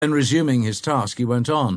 Then resuming his task, he went on,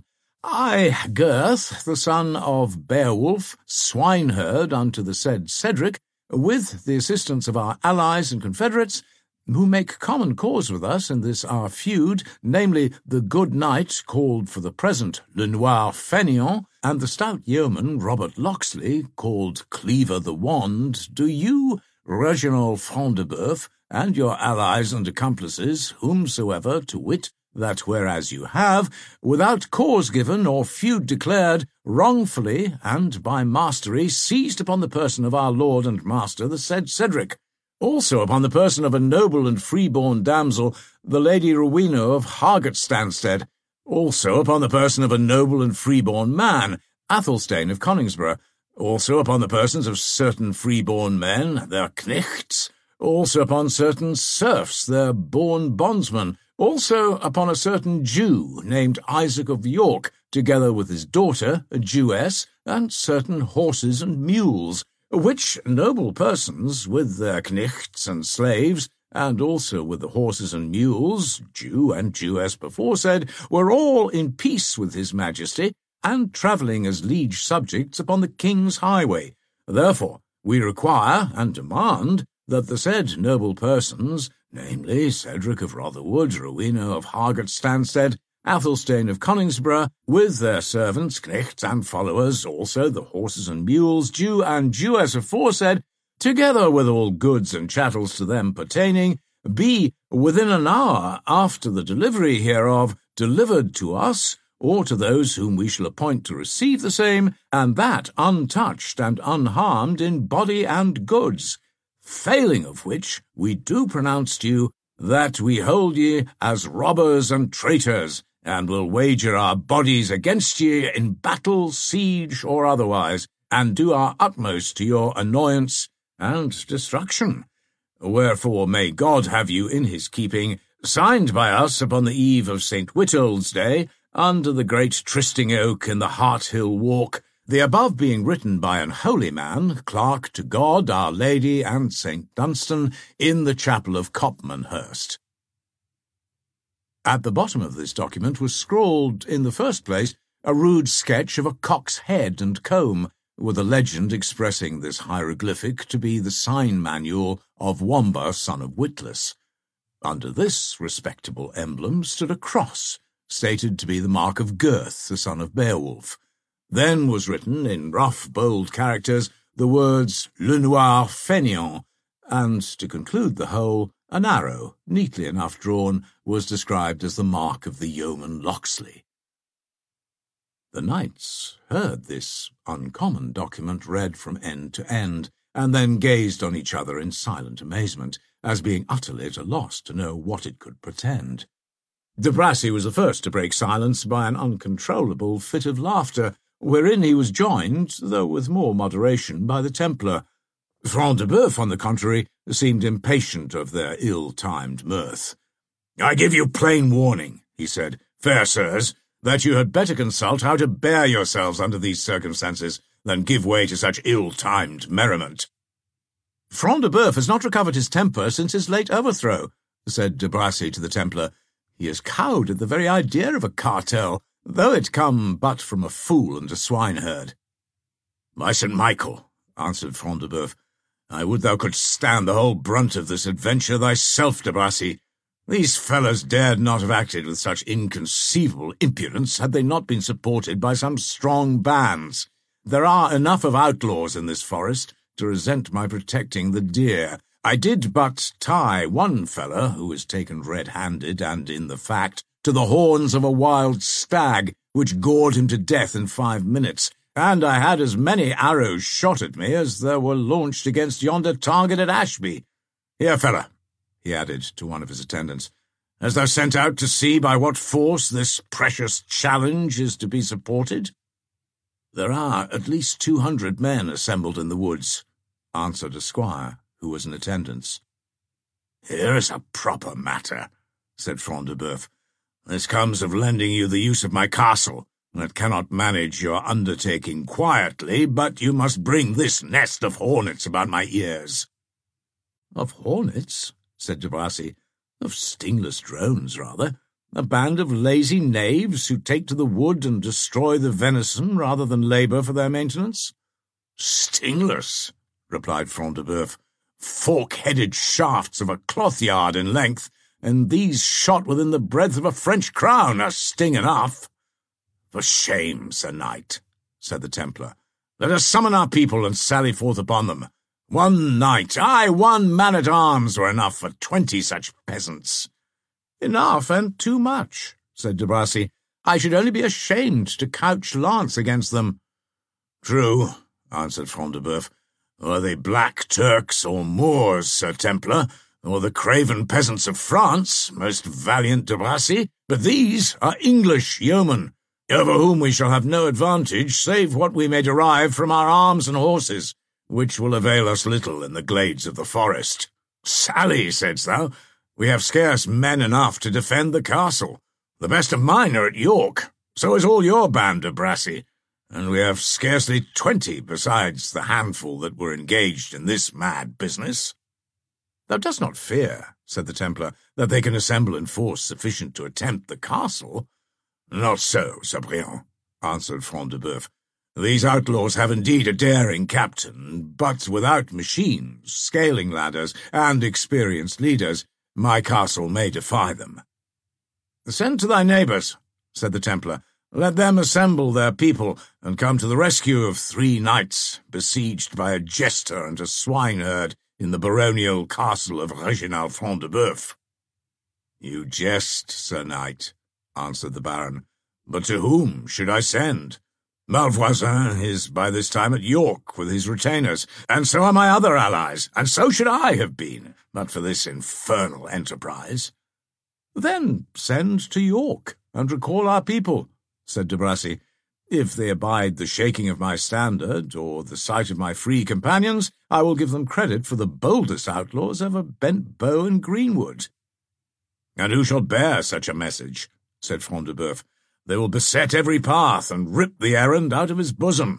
I, Gurth, the son of Beowulf, swineherd unto the said Cedric, with the assistance of our allies and confederates, who make common cause with us in this our feud, namely the good knight called for the present Le Noir Fainéant, and the stout yeoman Robert Locksley, called Cleaver the Wand, do you, Reginald Front de Bœuf, and your allies and accomplices, whomsoever, to wit, that whereas you have, without cause given or feud declared, wrongfully and by mastery seized upon the person of our lord and master the said Cedric, also upon the person of a noble and freeborn damsel, the Lady Rowena of Hargotstanstead, also upon the person of a noble and freeborn man, Athelstane of Coningsborough, also upon the persons of certain freeborn men, their knechts, also upon certain serfs, their born bondsmen, also upon a certain Jew named Isaac of York, together with his daughter, a Jewess, and certain horses and mules, which noble persons, with their knechts and slaves, and also with the horses and mules, Jew and Jewess beforesaid, were all in peace with his majesty, and travelling as liege subjects upon the king's highway. Therefore, we require and demand that the said noble persons, namely Cedric of Rotherwood, Rowena of Hargotstanstead, Athelstane of Coningsborough, with their servants, knechts, and followers, also the horses and mules, Jew and Jewess aforesaid, together with all goods and chattels to them pertaining, be within an hour after the delivery hereof delivered to us, or to those whom we shall appoint to receive the same, and that untouched and unharmed in body and goods. Failing of which, we do pronounce to you that we hold ye as robbers and traitors, and will wager our bodies against ye in battle, siege, or otherwise, and do our utmost to your annoyance and destruction. Wherefore may God have you in his keeping, signed by us upon the eve of St. Withold's Day, under the great trysting oak in the Harthill Walk, the above being written by an holy man, clerk to God, Our Lady, and St. Dunstan, in the chapel of Copmanhurst. At the bottom of this document was scrawled, in the first place, a rude sketch of a cock's head and comb, with a legend expressing this hieroglyphic to be the sign manual of Wamba, son of Witless. Under this respectable emblem stood a cross, stated to be the mark of Gurth, the son of Beowulf. Then was written, in rough, bold characters, the words Le Noir Fainéant, and, to conclude the whole, an arrow, neatly enough drawn, was described as the mark of the yeoman Locksley. The knights heard this uncommon document read from end to end, and then gazed on each other in silent amazement, as being utterly at a loss to know what it could portend. De Bracy was the first to break silence by an uncontrollable fit of laughter, wherein he was joined, though with more moderation, by the Templar. Front de Bœuf, on the contrary, seemed impatient of their ill-timed mirth. "I give you plain warning," he said, "fair sirs, that you had better consult how to bear yourselves under these circumstances than give way to such ill-timed merriment." "Front de Bœuf has not recovered his temper since his late overthrow," said de Bracy to the Templar. "He is cowed at the very idea of a cartel, though it come but from a fool and a swineherd." "By St. Michael," answered Front de Bœuf, "I would thou couldst stand the whole brunt of this adventure thyself, de Bracy. These fellows dared not have acted with such inconceivable impudence had they not been supported by some strong bands. There are enough of outlaws in this forest to resent my protecting the deer. I did but tie one fellow, who was taken red-handed and in the fact, to the horns of a wild stag, which gored him to death in 5 minutes, and I had as many arrows shot at me as there were launched against yonder target at Ashby. Here, fella," he added to one of his attendants, "hast thou sent out to see by what force this precious challenge is to be supported?" "There are at least 200 men assembled in the woods," answered a squire, who was in attendance. "Here is a proper matter," said Front de Bœuf. "This comes of lending you the use of my castle, that cannot manage your undertaking quietly, but you must bring this nest of hornets about my ears." "Of hornets?" said de Bracy. "Of stingless drones, rather. A band of lazy knaves who take to the wood and destroy the venison rather than labour for their maintenance? Stingless, replied Front de Bœuf, fork-headed shafts of a cloth-yard in length, and these shot within the breadth of a French crown are sting enough. For shame, Sir Knight, said the Templar. Let us summon our people and sally forth upon them. One knight, aye, one man-at-arms were enough for 20 such peasants. Enough and too much, said de Bracy. I should only be ashamed to couch lance against them. True, answered Front de Bœuf. Were they black Turks or Moors, Sir Templar, or the craven peasants of France, most valiant de Bracy? But these are English yeomen, over whom we shall have no advantage save what we may derive from our arms and horses, which will avail us little in the glades of the forest. Sally, saidst thou? We have scarce men enough to defend the castle. The best of mine are at York. So is all your band, de Bracy, and we have scarcely 20 besides the handful that were engaged in this mad business. Thou dost not fear, said the Templar, that they can assemble in force sufficient to attempt the castle? Not so, Sir Briand, answered Front de Bœuf. These outlaws have indeed a daring captain, but without machines, scaling ladders, and experienced leaders, my castle may defy them. Send to thy neighbours, said the Templar. Let them assemble their people and come to the rescue of 3 knights besieged by a jester and a swineherd in the baronial castle of Reginald Front de Bœuf. You jest, Sir Knight, answered the Baron. But to whom should I send? Malvoisin is by this time at York with his retainers, and so are my other allies, and so should I have been, but for this infernal enterprise. Then send to York, and recall our people, said de Bracy. If they abide the shaking of my standard, or the sight of my free companions, I will give them credit for the boldest outlaws ever bent bow in greenwood. And who shall bear such a message? Said Front de Bœuf. They will beset every path and rip the errand out of his bosom.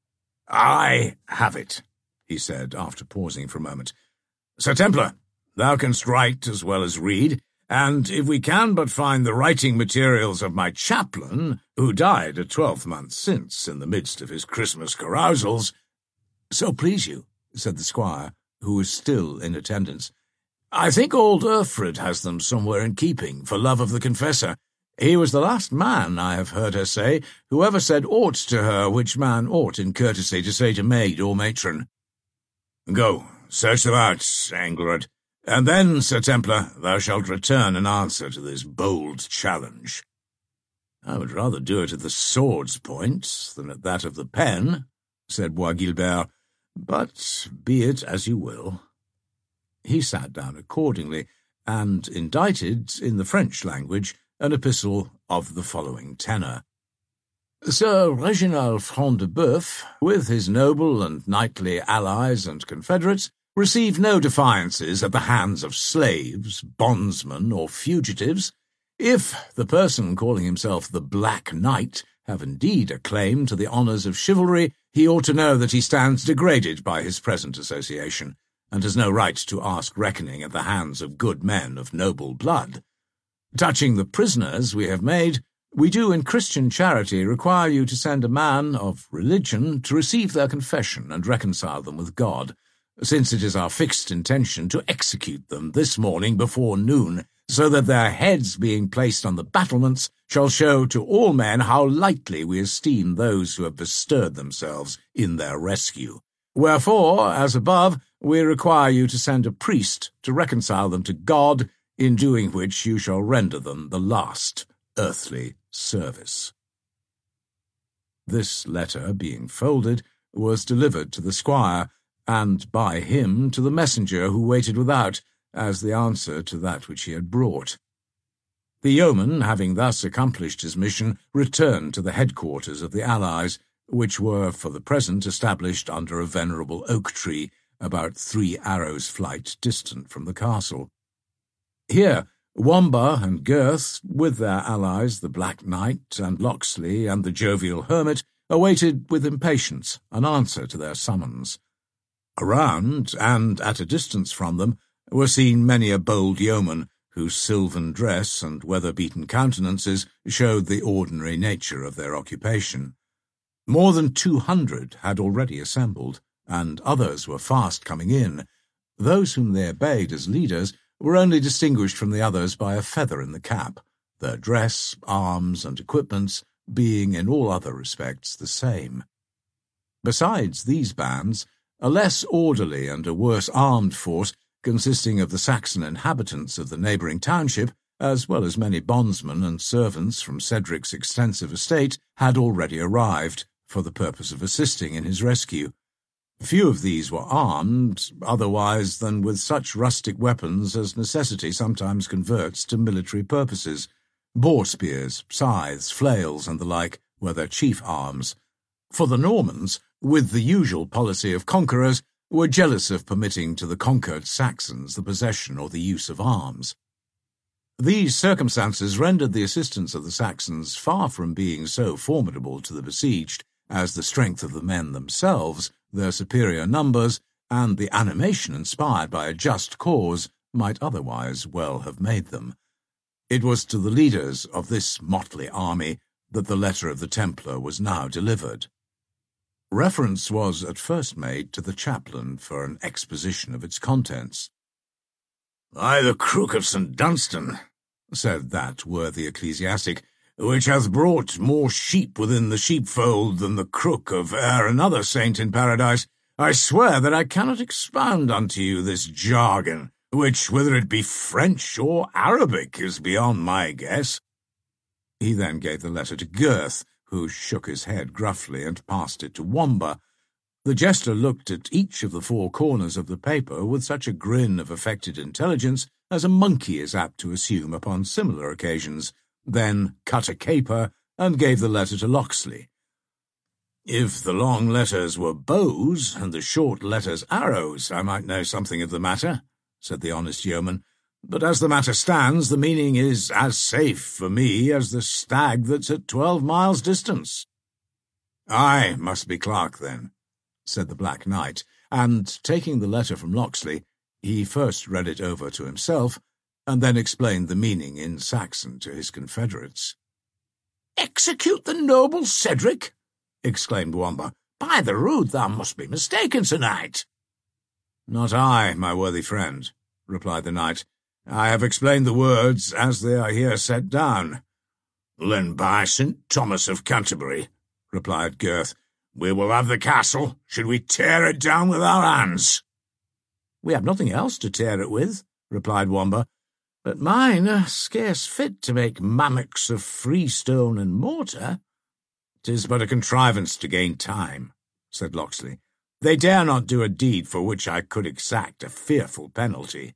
I have it, he said, after pausing for a moment. Sir Templar, thou canst write as well as read, and if we can but find the writing materials of my chaplain, who died a 12-month since in the midst of his Christmas carousals— So please you, said the squire, who was still in attendance. I think old Urfrid has them somewhere in keeping, for love of the confessor. He was the last man, I have heard her say, who ever said aught to her which man ought in courtesy to say to maid or matron. Go, search them out, Engelred, and then, Sir Templar, thou shalt return an answer to this bold challenge. I would rather do it at the sword's point than at that of the pen, said Bois Guilbert, but be it as you will. He sat down accordingly, and indited, in the French language, an epistle of the following tenor. Sir Reginald Front de Bœuf, with his noble and knightly allies and confederates, received no defiances at the hands of slaves, bondsmen, or fugitives. If the person calling himself the Black Knight have indeed a claim to the honours of chivalry, he ought to know that he stands degraded by his present association, and has no right to ask reckoning at the hands of good men of noble blood. Touching the prisoners we have made, we do in Christian charity require you to send a man of religion to receive their confession and reconcile them with God, since it is our fixed intention to execute them this morning before noon, so that their heads being placed on the battlements shall show to all men how lightly we esteem those who have bestirred themselves in their rescue. Wherefore, as above, we require you to send a priest to reconcile them to God, in doing which you shall render them the last earthly service. This letter, being folded, was delivered to the squire, and by him to the messenger who waited without, as the answer to that which he had brought. The yeoman, having thus accomplished his mission, returned to the headquarters of the allies, which were for the present established under a venerable oak tree, about 3 arrows' flight distant from the castle. Here, Wamba and Gurth, with their allies, the Black Knight and Locksley and the jovial hermit, awaited with impatience an answer to their summons. Around, and at a distance from them, were seen many a bold yeoman, whose sylvan dress and weather-beaten countenances showed the ordinary nature of their occupation. More than 200 had already assembled, and others were fast coming in. Those whom they obeyed as leaders were only distinguished from the others by a feather in the cap, their dress, arms, and equipments being in all other respects the same. Besides these bands, a less orderly and a worse armed force, consisting of the Saxon inhabitants of the neighbouring township, as well as many bondsmen and servants from Cedric's extensive estate, had already arrived, for the purpose of assisting in his rescue. Few of these were armed, otherwise than with such rustic weapons as necessity sometimes converts to military purposes. Boar-spears, scythes, flails, and the like were their chief arms. For the Normans, with the usual policy of conquerors, were jealous of permitting to the conquered Saxons the possession or the use of arms. These circumstances rendered the assistance of the Saxons far from being so formidable to the besieged as the strength of the men themselves, their superior numbers, and the animation inspired by a just cause might otherwise well have made them. It was to the leaders of this motley army that the letter of the Templar was now delivered. Reference was at first made to the chaplain for an exposition of its contents. "By the crook of St. Dunstan," said that worthy ecclesiastic, "which hath brought more sheep within the sheepfold than the crook of e'er another saint in paradise, I swear that I cannot expound unto you this jargon, which, whether it be French or Arabic, is beyond my guess." He then gave the letter to Gurth, who shook his head gruffly and passed it to Wamba. The jester looked at each of the four corners of the paper with such a grin of affected intelligence as a monkey is apt to assume upon similar occasions, then cut a caper and gave the letter to Locksley. "If the long letters were bows and the short letters arrows, I might know something of the matter," said the honest yeoman. "But as the matter stands, the meaning is as safe for me as the stag that's at 12 miles distance." "I must be clerk, then," said the Black Knight, and, taking the letter from Locksley, he first read it over to himself, and then explained the meaning in Saxon to his confederates. "Execute the noble Cedric!" exclaimed Wamba. "By the rood, thou must be mistaken, Sir Knight." "Not I, my worthy friend," replied the knight. "I have explained the words as they are here set down." "Then by St. Thomas of Canterbury," replied Gurth, "we will have the castle, should we tear it down with our hands." "We have nothing else to tear it with," replied Wamba, "but mine are scarce fit to make mammocks of freestone and mortar." "'Tis but a contrivance to gain time," said Locksley. "They dare not do a deed for which I could exact a fearful penalty."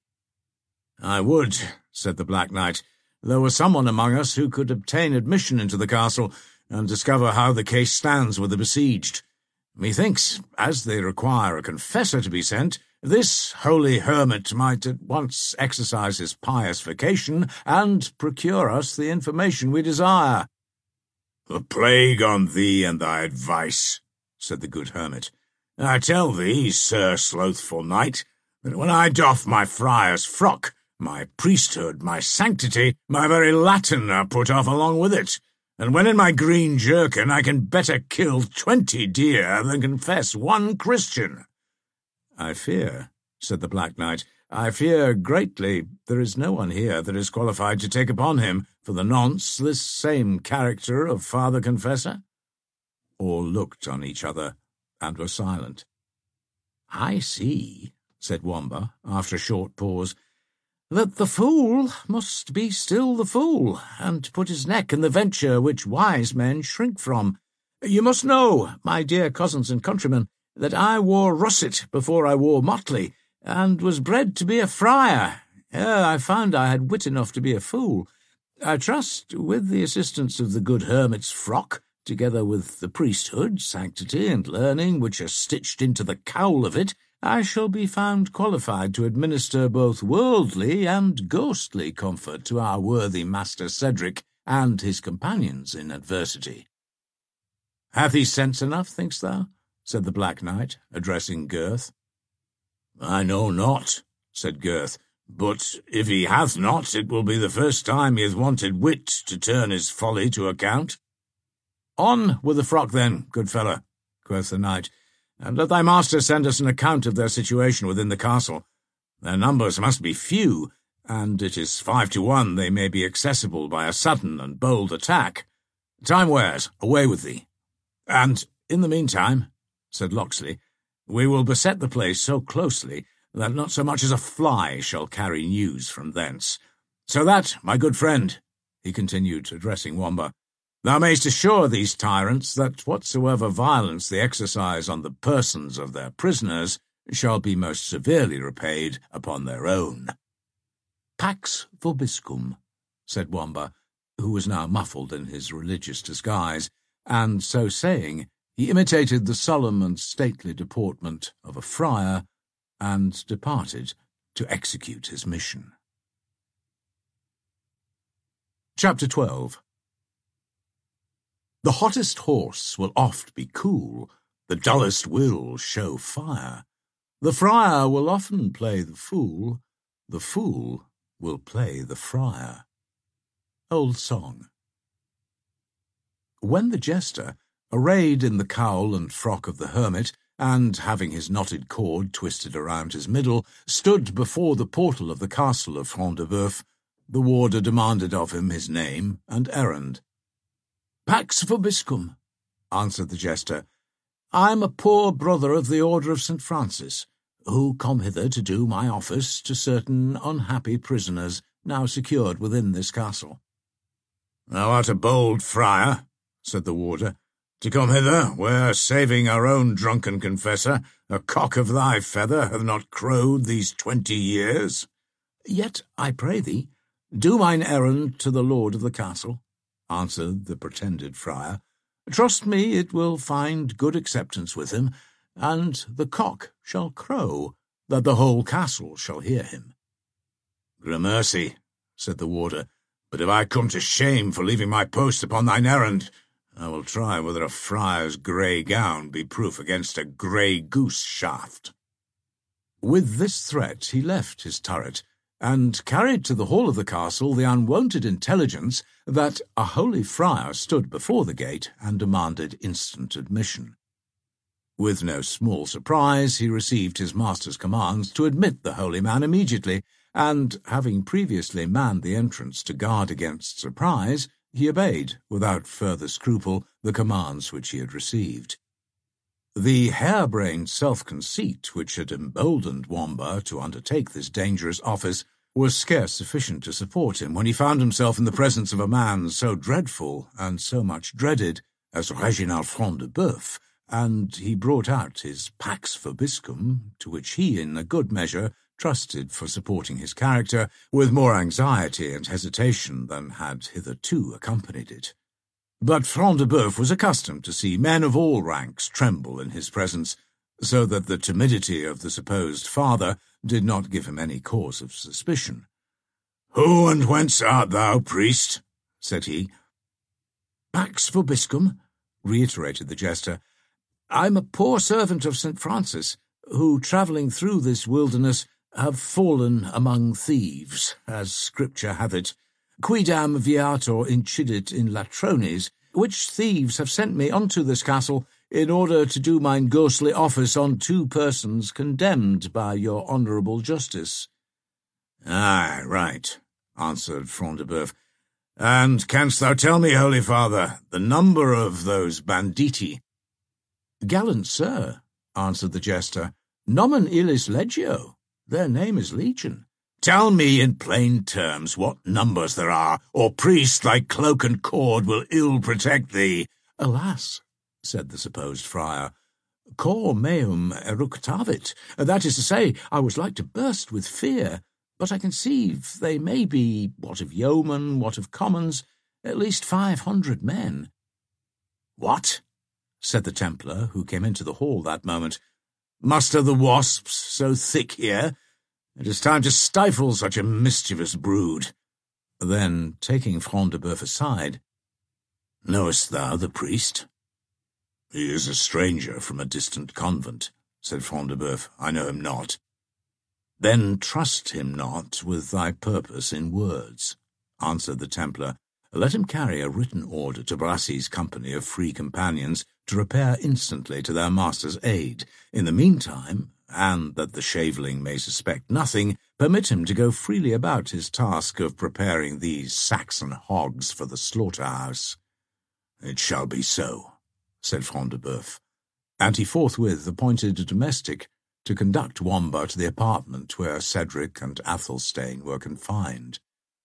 "I would," said the Black Knight, "there were someone among us who could obtain admission into the castle and discover how the case stands with the besieged. Methinks, as they require a confessor to be sent, this holy hermit might at once exercise his pious vocation and procure us the information we desire." "The plague on thee and thy advice," said the good hermit. "I tell thee, Sir Slothful Knight, that when I doff my friar's frock, my priesthood, my sanctity, my very Latin are put off along with it, and when in my green jerkin I can better kill 20 deer than confess 1 Christian." "I fear," said the Black Knight, "I fear greatly there is no one here that is qualified to take upon him, for the nonce, this same character of Father Confessor." All looked on each other, and were silent. "I see," said Wamba, after a short pause, "that the fool must be still the fool, and put his neck in the venture which wise men shrink from. You must know, my dear cousins and countrymen, that I wore russet before I wore motley, and was bred to be a friar, ere I found I had wit enough to be a fool. I trust, with the assistance of the good hermit's frock, together with the priesthood, sanctity, and learning which are stitched into the cowl of it, I shall be found qualified to administer both worldly and ghostly comfort to our worthy Master Cedric and his companions in adversity." "Hath he sense enough, thinkst thou?" said the Black Knight, addressing Gurth. "I know not," said Gurth, But if he hath not, it will be the first time he hath wanted wit to turn his folly to account. On with the frock, then, good fellow, quoth the knight, and let thy master send us an account of their situation within the castle. Their numbers must be few, and it is 5 to 1 they may be accessible by a sudden and bold attack. Time wears, away with thee. And, in the meantime, said Locksley, we will beset the place so closely that not so much as a fly shall carry news from thence. So that, my good friend, he continued, addressing Wamba, thou mayst assure these tyrants that whatsoever violence they exercise on the persons of their prisoners shall be most severely repaid upon their own. Pax vobiscum, said Wamba, who was now muffled in his religious disguise, and so saying, he imitated the solemn and stately deportment of a friar, and departed to execute his mission. Chapter 12. The hottest horse will oft be cool, the dullest will show fire. The friar will often play the fool will play the friar. Old Song. When the jester, arrayed in the cowl and frock of the hermit, and, having his knotted cord twisted around his middle, stood before the portal of the castle of Front-de-Bœuf, the warder demanded of him his name and errand. Pax vobiscum, answered the jester. I am a poor brother of the order of St. Francis, who come hither to do my office to certain unhappy prisoners now secured within this castle. Thou art a bold friar, said the warder, to come hither, where, saving our own drunken confessor, a cock of thy feather hath not crowed these 20 years. Yet, I pray thee, do mine errand to the lord of the castle, answered the pretended friar. Trust me, it will find good acceptance with him, and the cock shall crow, that the whole castle shall hear him. Gramercy, said the warder, but if I come to shame for leaving my post upon thine errand, I will try whether a friar's grey gown be proof against a grey goose shaft. With this threat he left his turret, and carried to the hall of the castle the unwonted intelligence that a holy friar stood before the gate and demanded instant admission. With no small surprise, he received his master's commands to admit the holy man immediately, and, having previously manned the entrance to guard against surprise, he obeyed, without further scruple, the commands which he had received. The harebrained self-conceit which had emboldened Wamba to undertake this dangerous office was scarce sufficient to support him when he found himself in the presence of a man so dreadful and so much dreaded as Reginald Front-de-Bœuf, and he brought out his Pax vobiscum, to which he, in a good measure, trusted for supporting his character, with more anxiety and hesitation than had hitherto accompanied it. But Front-de-Bœuf was accustomed to see men of all ranks tremble in his presence, so that the timidity of the supposed father did not give him any cause of suspicion. "Who and whence art thou, priest?" said he. "Pax vobiscum," reiterated the jester. "I am a poor servant of St. Francis, who, travelling through this wilderness, have fallen among thieves, as Scripture hath it. Quidam viator incidit in latrones, which thieves have sent me unto this castle in order to do mine ghostly office on 2 persons condemned by your honourable justice." "Aye, right," answered Front-de-Bœuf. "And canst thou tell me, holy father, the number of those banditti?" "Gallant sir," answered the jester, "nomen illis legio. Their name is Legion." "Tell me in plain terms what numbers there are, or priest, thy cloak and cord will ill protect thee." "Alas," said the supposed friar, "cor meum eructavit. That is to say, I was like to burst with fear, but I conceive they may be, what of yeomen, what of commons, at least 500 men." "What?" said the Templar, who came into the hall that moment. "Muster the wasps so thick here? It is time to stifle such a mischievous brood." Then, taking Front-de-Bœuf aside, "Knowest thou the priest?" "He is a stranger from a distant convent," said Front-de-Bœuf. "I know him not." "Then trust him not with thy purpose in words," answered the Templar. "Let him carry a written order to Brassi's company of free companions to repair instantly to their master's aid. In the meantime, and that the shaveling may suspect nothing, permit him to go freely about his task of preparing these Saxon hogs for the slaughterhouse." "It shall be so," said Front de Bœuf, and he forthwith appointed a domestic to conduct Wamba to the apartment where Cedric and Athelstane were confined.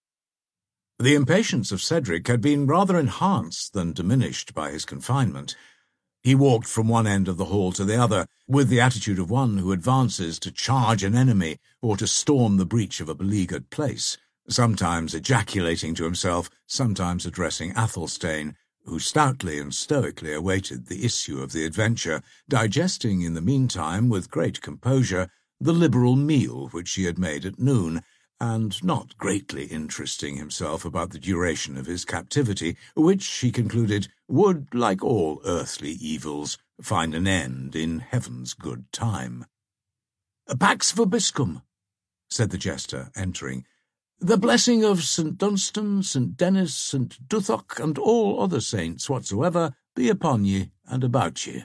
The impatience of Cedric had been rather enhanced than diminished by his confinement. He walked from one end of the hall to the other, with the attitude of one who advances to charge an enemy or to storm the breach of a beleaguered place, sometimes ejaculating to himself, sometimes addressing Athelstane, who stoutly and stoically awaited the issue of the adventure, digesting in the meantime with great composure the liberal meal which he had made at noon, and not greatly interesting himself about the duration of his captivity, which, he concluded, would, like all earthly evils, find an end in heaven's good time. "Pax vobiscum," said the jester, entering. "The blessing of St. Dunstan, St. Denis, St. Duthoc, and all other saints whatsoever be upon ye and about ye."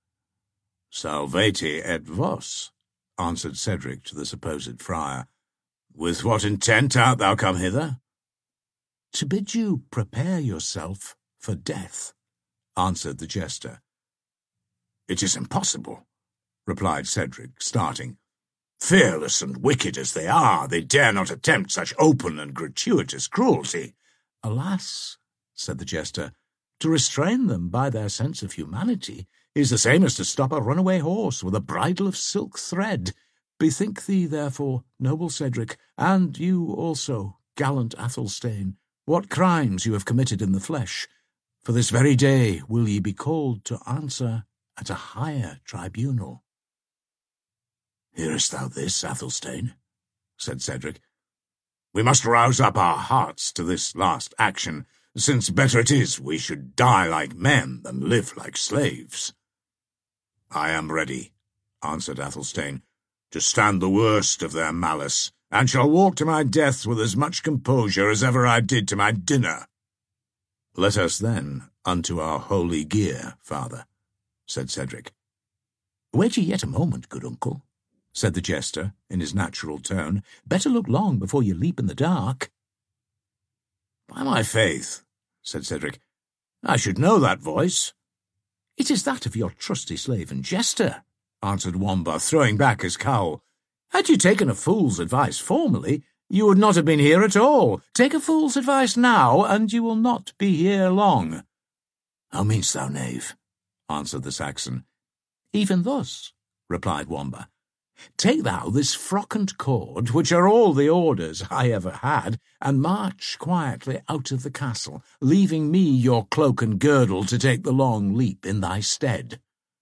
"Salvete et vos," answered Cedric to the supposed friar. "With what intent art thou come hither?" "To bid you prepare yourself for death," answered the jester. "It is impossible," replied Cedric, starting. "Fearless and wicked as they are, they dare not attempt such open and gratuitous cruelty." "Alas," said the jester, "to restrain them by their sense of humanity is the same as to stop a runaway horse with a bridle of silk thread. Bethink thee, therefore, noble Cedric, and you also, gallant Athelstane, what crimes you have committed in the flesh. For this very day will ye be called to answer at a higher tribunal." "Hearest thou this, Athelstane?" said Cedric. "We must rouse up our hearts to this last action, since better it is we should die like men than live like slaves." "I am ready," answered Athelstane, "to stand the worst of their malice, and shall walk to my death with as much composure as ever I did to my dinner." "Let us, then, unto our holy gear, father," said Cedric. "Wait ye yet a moment, good uncle," said the jester, in his natural tone. "Better look long before you leap in the dark." "By my faith," said Cedric, "I should know that voice." "It is that of your trusty slave and jester," answered Wamba, throwing back his cowl. "Had you taken a fool's advice formerly, you would not have been here at all. Take a fool's advice now, and you will not be here long." "How meanest thou, knave?" answered the Saxon. "Even thus," replied Wamba. "Take thou this frock and cord, which are all the orders I ever had, and march quietly out of the castle, leaving me your cloak and girdle to take the long leap in thy stead."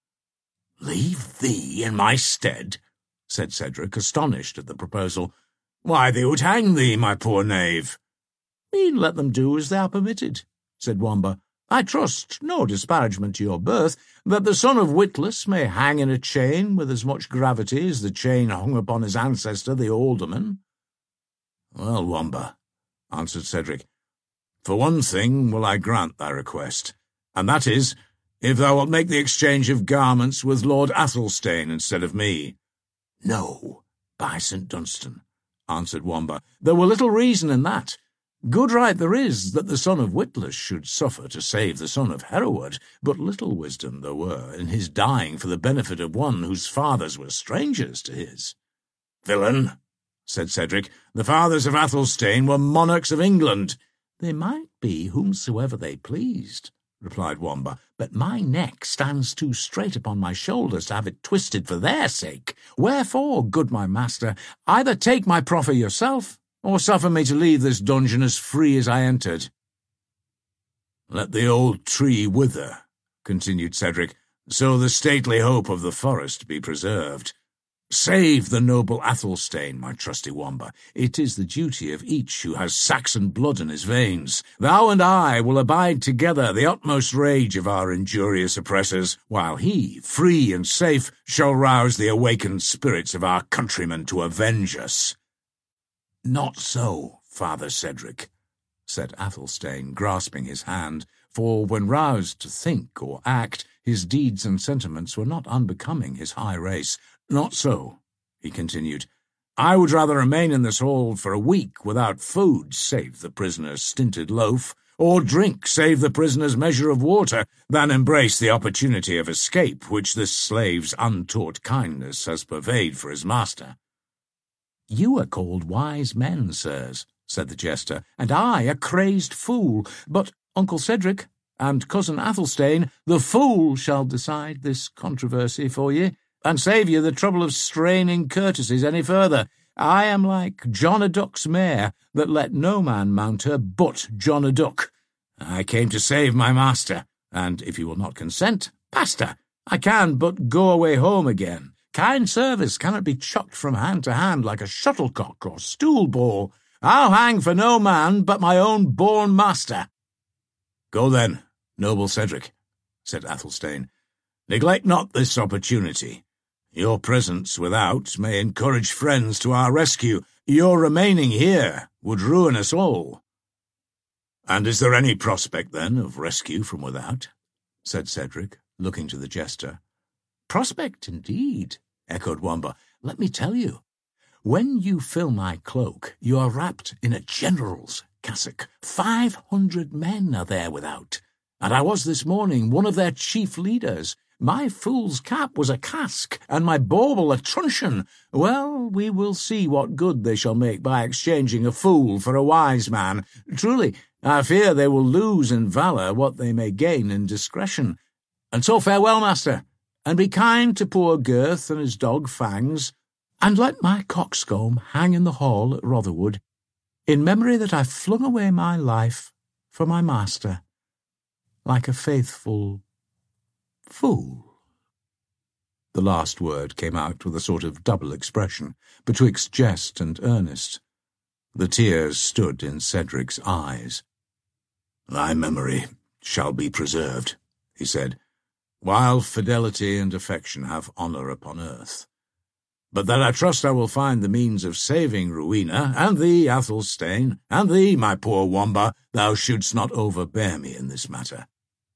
"Leave thee in my stead?" said Cedric, astonished at the proposal. "Why, they would hang thee, my poor knave." "We'll let them do as they are permitted," said Wamba. "I trust, no disparagement to your birth, that the son of Witless may hang in a chain with as much gravity as the chain hung upon his ancestor, the alderman." "Well, Wamba," answered Cedric, "for one thing will I grant thy request, and that is, if thou wilt make the exchange of garments with Lord Athelstane instead of me." "No, by St. Dunstan," answered Wamba. "There were little reason in that. Good right there is that the son of Witless should suffer to save the son of Hereward, but little wisdom there were in his dying for the benefit of one whose fathers were strangers to his." "Villain," said Cedric, "the fathers of Athelstane were monarchs of England." "They might be whomsoever they pleased," replied Wamba, "but my neck stands too straight upon my shoulders to have it twisted for their sake. Wherefore, good my master, either take my proffer yourself, or suffer me to leave this dungeon as free as I entered." "Let the old tree wither," continued Cedric, "so the stately hope of the forest be preserved. Save the noble Athelstane, my trusty Wamba. It is the duty of each who has Saxon blood in his veins. Thou and I will abide together the utmost rage of our injurious oppressors, while he, free and safe, shall rouse the awakened spirits of our countrymen to avenge us." "Not so, Father Cedric," said Athelstane, grasping his hand, for when roused to think or act, his deeds and sentiments were not unbecoming his high race. "Not so," he continued. "I would rather remain in this hall for a week without food, save the prisoner's stinted loaf, or drink, save the prisoner's measure of water, than embrace the opportunity of escape which this slave's untaught kindness has purveyed for his master." "You are called wise men, sirs," said the jester, "and I a crazed fool. But, Uncle Cedric and Cousin Athelstane, the fool shall decide this controversy for ye, and save you the trouble of straining courtesies any further. I am like John a Duck's mare, that let no man mount her but John a Duck. I came to save my master, and if you will not consent, basta, I can but go away home again. Kind service cannot be chucked from hand to hand like a shuttlecock or stool ball. I'll hang for no man but my own born master." "Go then, noble Cedric," said Athelstane. "Neglect not this opportunity. Your presence without may encourage friends to our rescue. Your remaining here would ruin us all." "And is there any prospect, then, of rescue from without?" said Cedric, looking to the jester. "Prospect, indeed," echoed Wamba. "Let me tell you. When you fill my cloak, you are wrapped in a general's cassock. 500 men are there without, and I was this morning one of their chief leaders. My fool's cap was a casque, and my bauble a truncheon. Well, we will see what good they shall make by exchanging a fool for a wise man. Truly, I fear they will lose in valour what they may gain in discretion. And so farewell, master, and be kind to poor Gurth and his dog Fangs, and let my coxcomb hang in the hall at Rotherwood, in memory that I flung away my life for my master, like a faithful fool." The last word came out with a sort of double expression, betwixt jest and earnest. The tears stood in Cedric's eyes. "Thy memory shall be preserved," he said, "while fidelity and affection have honour upon earth. But that I trust I will find the means of saving Rowena, and thee, Athelstane, and thee, my poor Wamba, thou shouldst not overbear me in this matter."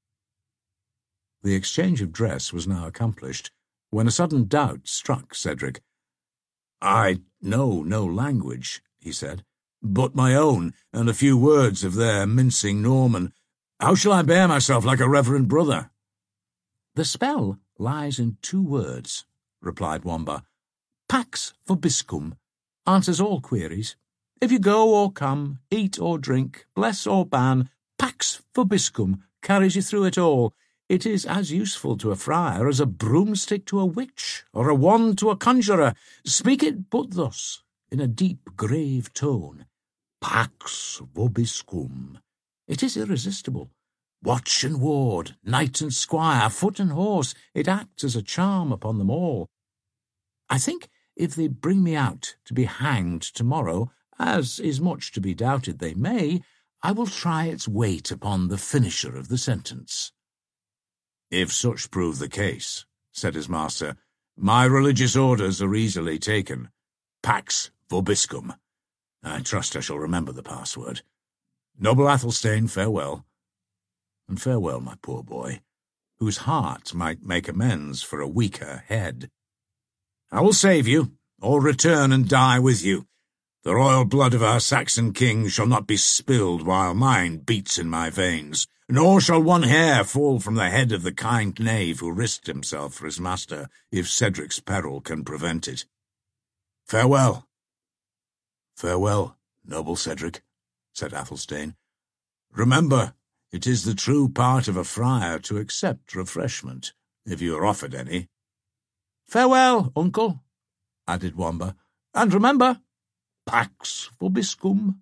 The exchange of dress was now accomplished, when a sudden doubt struck Cedric. "I know no language," he said, "but my own, and a few words of their mincing Norman. How shall I bear myself like a reverend brother?" "The spell lies in 2 words," replied Wamba. "Pax vobiscum answers all queries. If you go or come, eat or drink, bless or ban, Pax vobiscum carries you through it all. It is as useful to a friar as a broomstick to a witch, or a wand to a conjurer. Speak it but thus, in a deep, grave tone. Pax vobiscum. It is irresistible. Watch and ward, knight and squire, foot and horse, it acts as a charm upon them all. I think if they bring me out to be hanged tomorrow, as is much to be doubted they may, I will try its weight upon the finisher of the sentence." "If such prove the case," said his master, "my religious orders are easily taken. Pax vobiscum. I trust I shall remember the password. Noble Athelstane, farewell. And farewell, my poor boy, whose heart might make amends for a weaker head. I will save you, or return and die with you. The royal blood of our Saxon king shall not be spilled while mine beats in my veins, nor shall one hair fall from the head of the kind knave who risked himself for his master, if Cedric's peril can prevent it. Farewell." "Farewell, noble Cedric," said Athelstane. "Remember, it is the true part of a friar to accept refreshment, if you are offered any." "Farewell, uncle," added Wamba, "and remember, Pax vobiscum."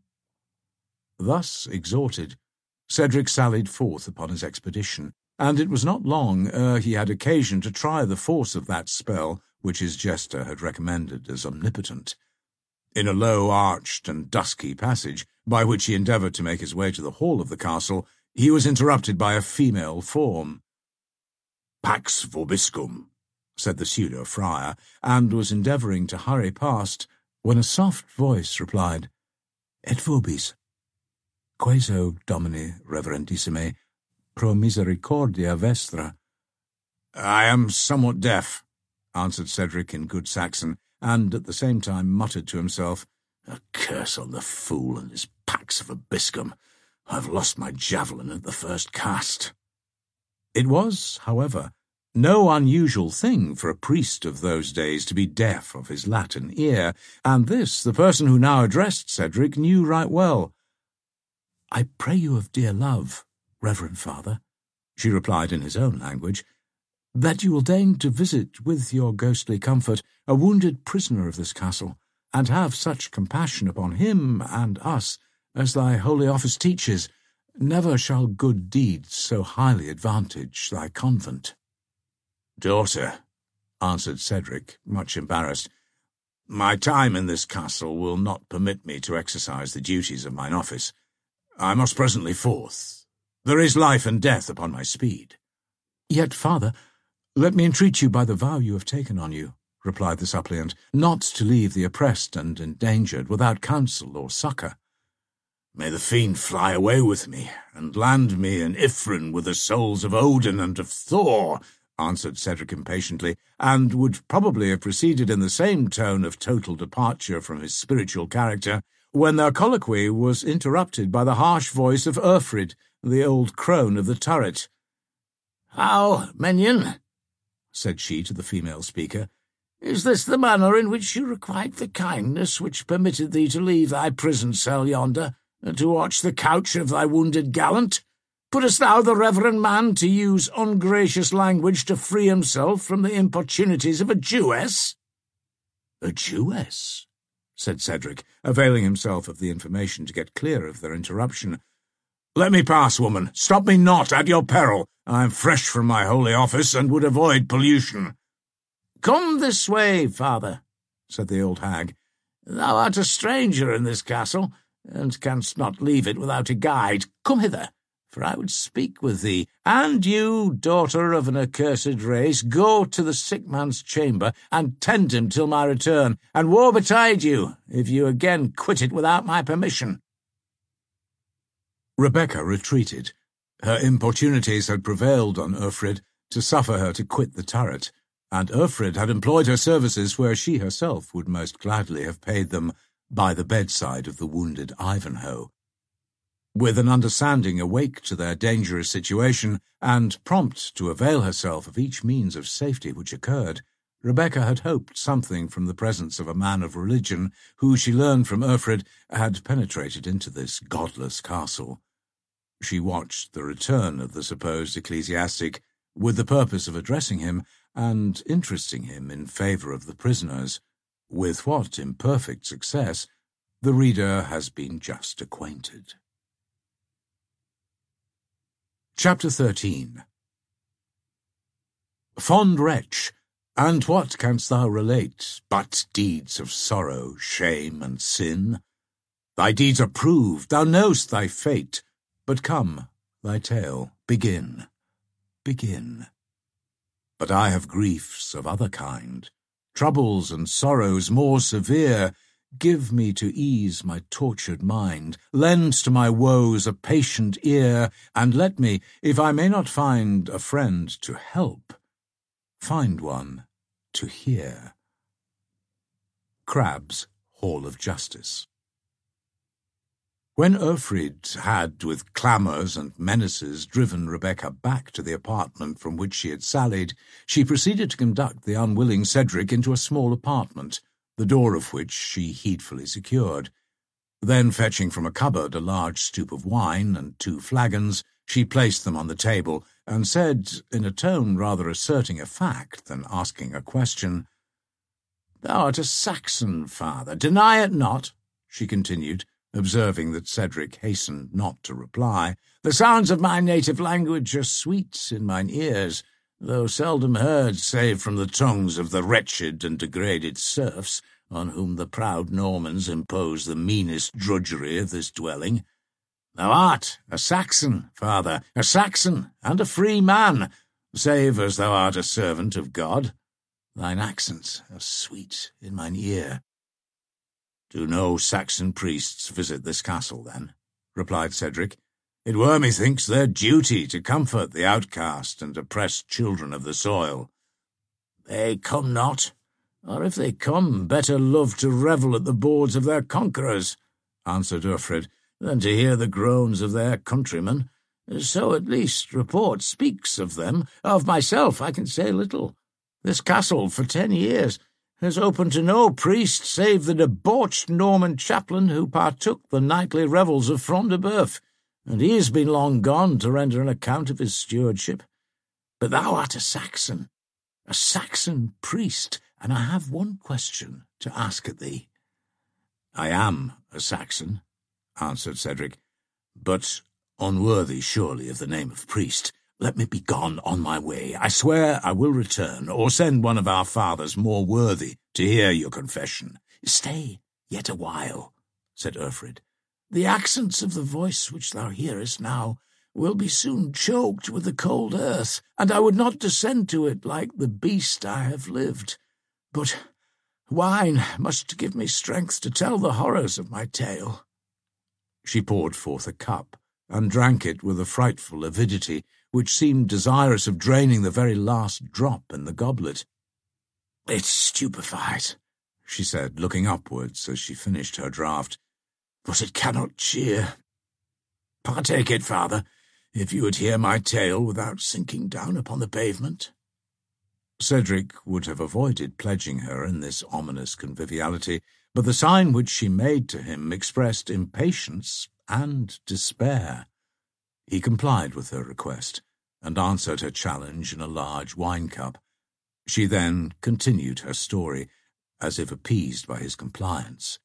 Thus exhorted, Cedric sallied forth upon his expedition, and it was not long ere he had occasion to try the force of that spell which his jester had recommended as omnipotent. In a low, arched and dusky passage, by which he endeavoured to make his way to the hall of the castle, he was interrupted by a female form. "Pax vobiscum," said the pseudo-friar, and was endeavouring to hurry past, when a soft voice replied, "Et vobis? Queso, Domini reverendissime, pro misericordia vestra." "I am somewhat deaf," answered Cedric in good Saxon, and at the same time muttered to himself, "A curse on the fool and his Pax vobiscum. I've lost my javelin at the first cast." It was, however, no unusual thing for a priest of those days to be deaf of his Latin ear, and this the person who now addressed Cedric knew right well. "I pray you of dear love, reverend father," she replied in his own language, "that you will deign to visit with your ghostly comfort a wounded prisoner of this castle, and have such compassion upon him and us as thy holy office teaches. Never shall good deeds so highly advantage thy convent." "Daughter," answered Cedric, much embarrassed, "my time in this castle will not permit me to exercise the duties of mine office. I must presently forth. There is life and death upon my speed." "Yet, father, let me entreat you by the vow you have taken on you," replied the suppliant, "not to leave the oppressed and endangered without counsel or succour." "May the fiend fly away with me, and land me in Ifrin with the souls of Odin and of Thor," answered Cedric impatiently, and would probably have proceeded in the same tone of total departure from his spiritual character, when their colloquy was interrupted by the harsh voice of Urfrid, the old crone of the turret. "How, minion?" said she to the female speaker. "Is this the manner in which you requite the kindness which permitted thee to leave thy prison cell yonder, and to watch the couch of thy wounded gallant? Puttest thou the reverend man to use ungracious language to free himself from the importunities of a Jewess?" "A Jewess?" said Cedric, availing himself of the information to get clear of their interruption. "Let me pass, woman. Stop me not at your peril. I am fresh from my holy office, and would avoid pollution." "Come this way, father," said the old hag. "Thou art a stranger in this castle, and canst not leave it without a guide. Come hither, for I would speak with thee. And you, daughter of an accursed race, go to the sick man's chamber, and tend him till my return, and woe betide you, if you again quit it without my permission." Rebecca retreated. Her importunities had prevailed on Urfrid to suffer her to quit the turret, and Urfrid had employed her services where she herself would most gladly have paid them, by the bedside of the wounded Ivanhoe. With an understanding awake to their dangerous situation, and prompt to avail herself of each means of safety which occurred, Rebecca had hoped something from the presence of a man of religion who, she learned from Urfrid, had penetrated into this godless castle. She watched the return of the supposed ecclesiastic with the purpose of addressing him and interesting him in favour of the prisoners, with what imperfect success the reader has been just acquainted. Chapter 13. Fond wretch, and what canst thou relate but deeds of sorrow, shame, and sin? Thy deeds are proved, thou know'st thy fate, but come, thy tale, begin, begin. But I have griefs of other kind, troubles and sorrows more severe. Give me to ease my tortured mind, lend to my woes a patient ear, and let me, if I may not find a friend to help, find one to hear. Crabbe's Hall of Justice. When Urfrid had, with clamours and menaces, driven Rebecca back to the apartment from which she had sallied, she proceeded to conduct the unwilling Cedric into a small apartment, the door of which she heedfully secured. Then, fetching from a cupboard a large stoup of wine and 2 flagons, she placed them on the table, and said, in a tone rather asserting a fact than asking a question, "Thou art a Saxon, father, deny it not," she continued, observing that Cedric hastened not to reply. "The sounds of my native language are sweet in mine ears, though seldom heard save from the tongues of the wretched and degraded serfs, on whom the proud Normans impose the meanest drudgery of this dwelling. Thou art a Saxon, father, a Saxon, and a free man, save as thou art a servant of God. Thine accents are sweet in mine ear." "Do no Saxon priests visit this castle, then?" replied Cedric. "It were, methinks, their duty to comfort the outcast and oppressed children of the soil." "They come not, or if they come, better love to revel at the boards of their conquerors," answered Urfrid, "than to hear the groans of their countrymen. So at least report speaks of them. Of myself I can say little. This castle, for 10 years, has opened to no priest save the debauched Norman chaplain who partook the nightly revels of Front de Bœuf, and he has been long gone to render an account of his stewardship. But thou art a Saxon priest, and I have one question to ask at thee." "I am a Saxon," answered Cedric, "but unworthy surely of the name of priest. Let me be gone on my way. I swear I will return, or send one of our fathers more worthy to hear your confession." "Stay yet a while," said Urfrid. "The accents of the voice which thou hearest now will be soon choked with the cold earth, and I would not descend to it like the beast I have lived. But wine must give me strength to tell the horrors of my tale." She poured forth a cup, and drank it with a frightful avidity, which seemed desirous of draining the very last drop in the goblet. "It stupefies," she said, looking upwards as she finished her draught, "but it cannot cheer. Partake it, father, if you would hear my tale without sinking down upon the pavement." Cedric would have avoided pledging her in this ominous conviviality, but the sign which she made to him expressed impatience and despair. He complied with her request, and answered her challenge in a large wine-cup. She then continued her story, as if appeased by his compliance.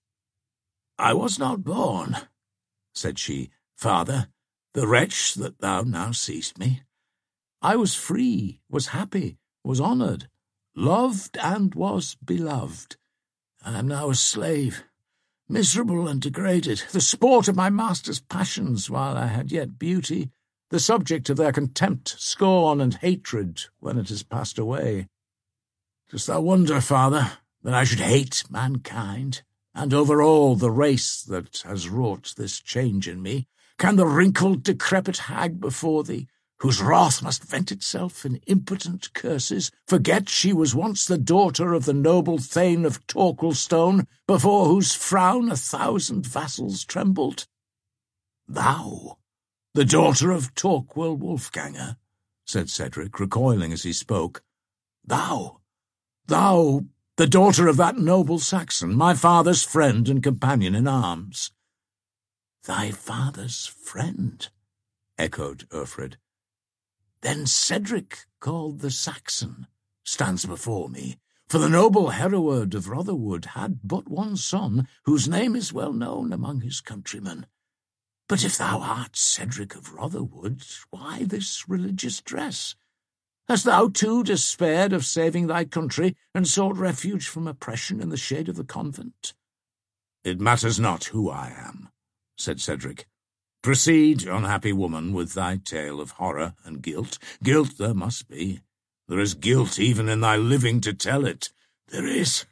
"I was not born," said she, "father, the wretch that thou now seest me. I was free, was happy, was honoured, loved, and was beloved. I am now a slave, miserable and degraded, the sport of my master's passions while I had yet beauty, the subject of their contempt, scorn, and hatred when it has passed away. Dost thou wonder, father, that I should hate mankind, and over all the race that has wrought this change in me? Can the wrinkled, decrepit hag before thee, whose wrath must vent itself in impotent curses, forget she was once the daughter of the noble Thane of Torquilstone, before whose frown 1,000 vassals trembled? Thou, the daughter of Torquil Wolfganger, said Cedric, recoiling as he spoke. Thou, the daughter of that noble Saxon, my father's friend and companion in arms. Thy father's friend, echoed Urfrid. Then Cedric, called the Saxon, stands before me, for the noble Hereward of Rotherwood had but one son, whose name is well known among his countrymen. But if thou art Cedric of Rotherwood, why this religious dress? Hast thou too despaired of saving thy country, and sought refuge from oppression in the shade of the convent? It matters not who I am, said Cedric. Proceed, unhappy woman, with thy tale of horror and guilt. Guilt there must be. There is guilt even in thy living to tell it. There is,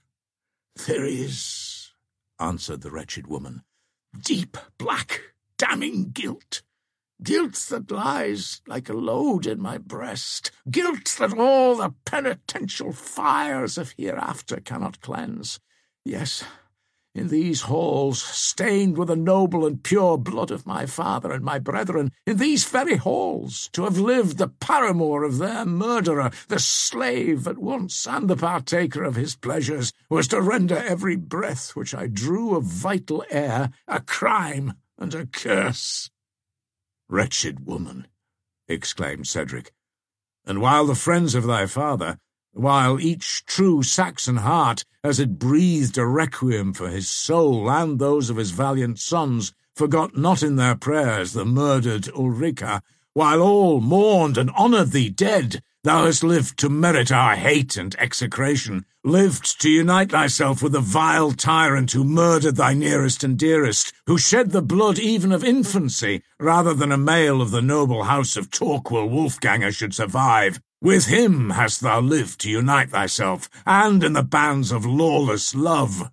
answered the wretched woman. Deep, black, damning guilt. Guilt that lies like a load in my breast. Guilt that all the penitential fires of hereafter cannot cleanse. Yes, in these halls, stained with the noble and pure blood of my father and my brethren, in these very halls, to have lived the paramour of their murderer, the slave at once and the partaker of his pleasures, was to render every breath which I drew of vital air a crime and a curse. Wretched woman, exclaimed Cedric, and while the friends of thy father, while each true Saxon heart, as it breathed a requiem for his soul and those of his valiant sons, forgot not in their prayers the murdered Ulrica, while all mourned and honoured thee dead, Thou hast lived to merit our hate and execration, lived to unite thyself with the vile tyrant who murdered thy nearest and dearest, who shed the blood even of infancy, rather than a male of the noble house of Torquil Wolfganger should survive. With him hast thou lived to unite thyself, and in the bands of lawless love.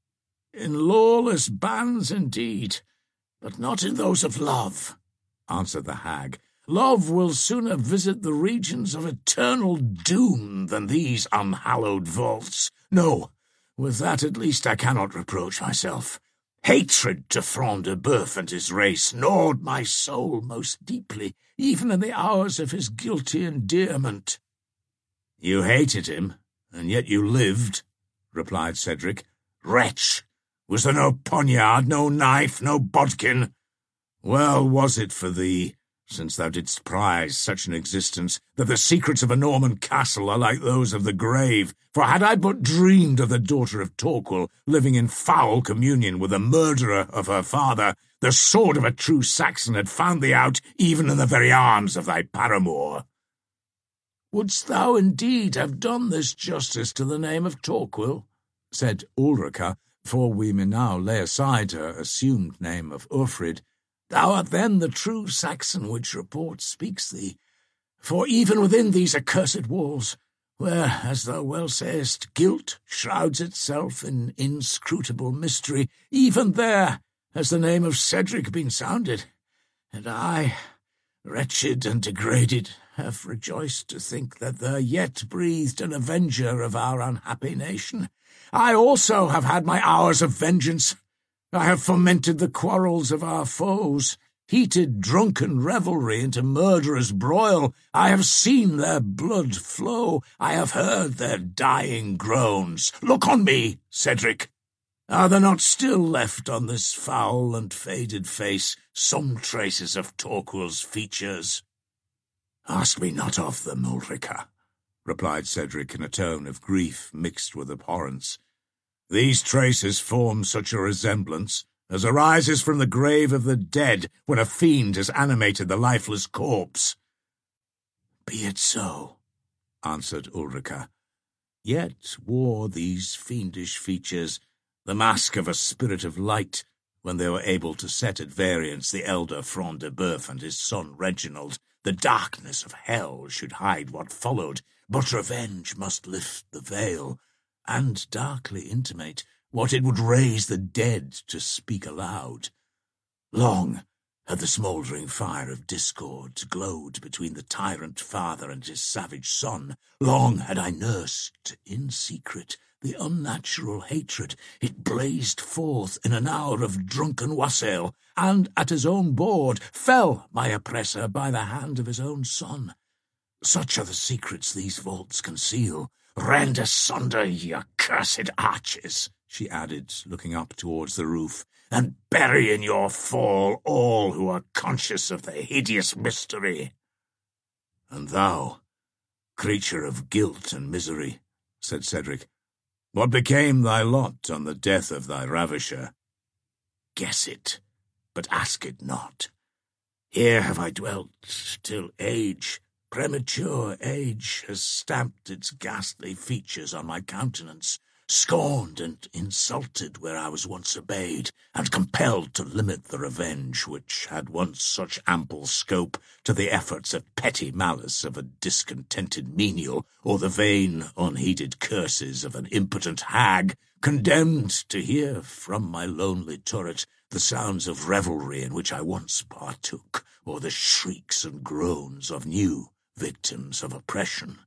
In lawless bands indeed, but not in those of love, answered the hag. Love will sooner visit the regions of eternal doom than these unhallowed vaults. No, with that at least I cannot reproach myself. Hatred to Front de Bœuf and his race gnawed my soul most deeply, even in the hours of his guilty endearment. You hated him, and yet you lived, replied Cedric. Wretch! Was there no poniard, no knife, no bodkin? Well was it for thee, since thou didst prize such an existence, that the secrets of a Norman castle are like those of the grave. For had I but dreamed of the daughter of Torquil living in foul communion with the murderer of her father, the sword of a true Saxon had found thee out even in the very arms of thy paramour. Wouldst thou indeed have done this justice to the name of Torquil? Said Ulrica, for we may now lay aside her assumed name of Urfrid. Thou art then the true Saxon which report speaks thee. For even within these accursed walls, where, as thou well sayest, guilt shrouds itself in inscrutable mystery, even there has the name of Cedric been sounded, and I, wretched and degraded, have rejoiced to think that there yet breathed an avenger of our unhappy nation. I also have had my hours of vengeance. I have fomented the quarrels of our foes, heated drunken revelry into murderous broil. I have seen their blood flow. I have heard their dying groans. Look on me, Cedric. Are there not still left on this foul and faded face some traces of Torquil's features? Ask me not of them, Ulrica, replied Cedric in a tone of grief mixed with abhorrence. These traces form such a resemblance as arises from the grave of the dead when a fiend has animated the lifeless corpse. Be it so, answered Ulrica. Yet wore these fiendish features the mask of a spirit of light when they were able to set at variance the elder Front de Bœuf and his son Reginald. The darkness of hell should hide what followed, but revenge must lift the veil, and darkly intimate what it would raise the dead to speak aloud. Long had the smouldering fire of discord glowed between the tyrant father and his savage son. Long had I nursed in secret the unnatural hatred. It blazed forth in an hour of drunken wassail, and at his own board fell my oppressor by the hand of his own son. Such are the secrets these vaults conceal. Rend asunder, ye accursed arches, she added, looking up towards the roof, and bury in your fall all who are conscious of the hideous mystery. And thou, creature of guilt and misery, said Cedric, what became thy lot on the death of thy ravisher? Guess it, but ask it not. Here have I dwelt till age, premature age, has stamped its ghastly features on my countenance, scorned and insulted where I was once obeyed, and compelled to limit the revenge which had once such ample scope to the efforts of petty malice of a discontented menial, or the vain, unheeded curses of an impotent hag, condemned to hear from my lonely turret the sounds of revelry in which I once partook, or the shrieks and groans of new victims of oppression.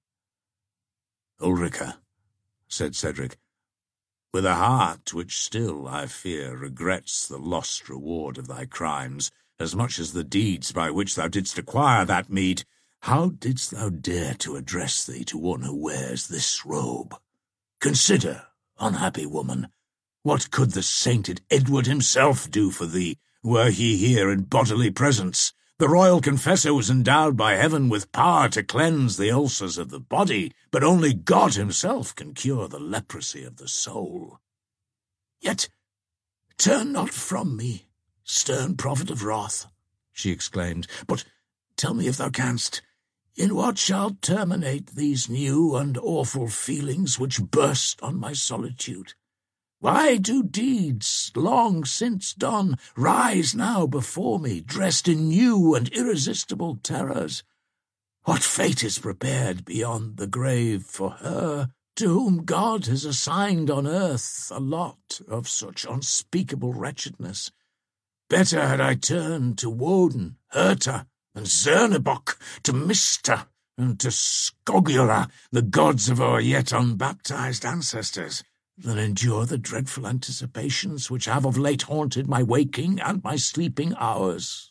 Ulrica, said Cedric, with a heart which still, I fear, regrets the lost reward of thy crimes, as much as the deeds by which thou didst acquire that meed, how didst thou dare to address thee to one who wears this robe? Consider, unhappy woman, what could the sainted Edward himself do for thee, were he here in bodily presence? The royal confessor was endowed by heaven with power to cleanse the ulcers of the body, but only God himself can cure the leprosy of the soul. Yet turn not from me, stern prophet of wrath, she exclaimed, but tell me if thou canst, In what shall terminate these new and awful feelings which burst on my solitude? Why do deeds, long since done, rise now before me, dressed in new and irresistible terrors? What fate is prepared beyond the grave for her to whom God has assigned on earth a lot of such unspeakable wretchedness? Better had I turned to Woden, Herta, and Zernebock, to Mista, and to Skogula, the gods of our yet unbaptized ancestors, than endure the dreadful anticipations which have of late haunted my waking and my sleeping hours.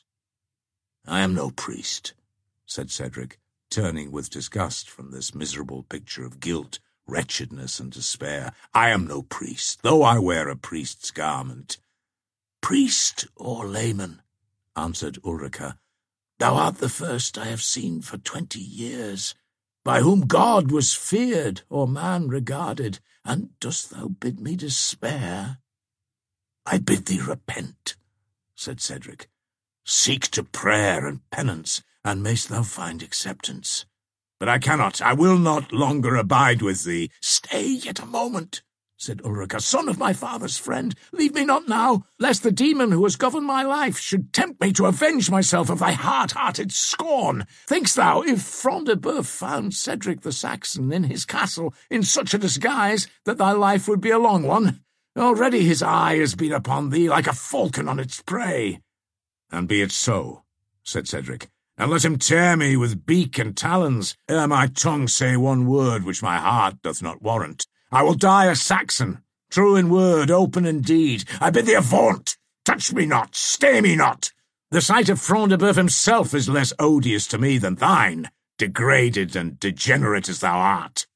I am no priest, said Cedric, turning with disgust from this miserable picture of guilt, wretchedness, and despair. I am no priest, though I wear a priest's garment. Priest or layman, answered Ulrica, thou art the first I have seen for 20 years, by whom God was feared or man regarded, and dost thou bid me despair? I bid thee repent, said Cedric. Seek to prayer and penance, and mayst thou find acceptance. But I cannot, I will not longer abide with thee. Stay yet a moment, said Ulrica, son of my father's friend. Leave me not now, lest the demon who has governed my life should tempt me to avenge myself of thy hard-hearted scorn. Think'st thou, if Front de Bœuf found Cedric the Saxon in his castle in such a disguise, that thy life would be a long one? Already his eye has been upon thee like a falcon on its prey. And be it so, said Cedric, and let him tear me with beak and talons, ere my tongue say one word which my heart doth not warrant. I will die a Saxon, true in word, open in deed. I bid thee avaunt! Touch me not, stay me not! The sight of Front de Bœuf himself is less odious to me than thine, degraded and degenerate as thou art.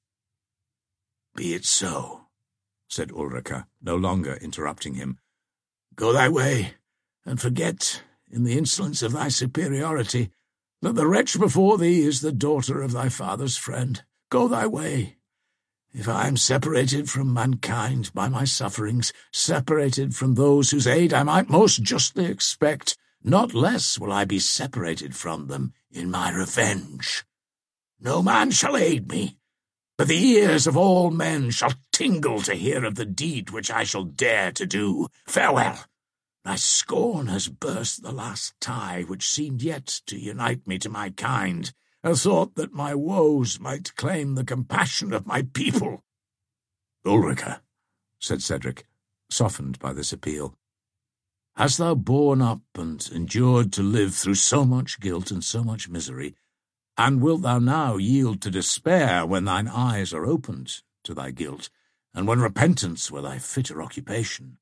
Be it so, said Ulrica, no longer interrupting him. Go thy way, and forget, in the insolence of thy superiority, that the wretch before thee is the daughter of thy father's friend. Go thy way. If I am separated from mankind by my sufferings, separated from those whose aid I might most justly expect, not less will I be separated from them in my revenge. No man shall aid me, but the ears of all men shall tingle to hear of the deed which I shall dare to do. Farewell! Thy scorn has burst the last tie which seemed yet to unite me to my kind, a thought that my woes might claim the compassion of my people. Ulrica, said Cedric, softened by this appeal, hast thou borne up and endured to live through so much guilt and so much misery, and wilt thou now yield to despair when thine eyes are opened to thy guilt, and when repentance were thy fitter occupation?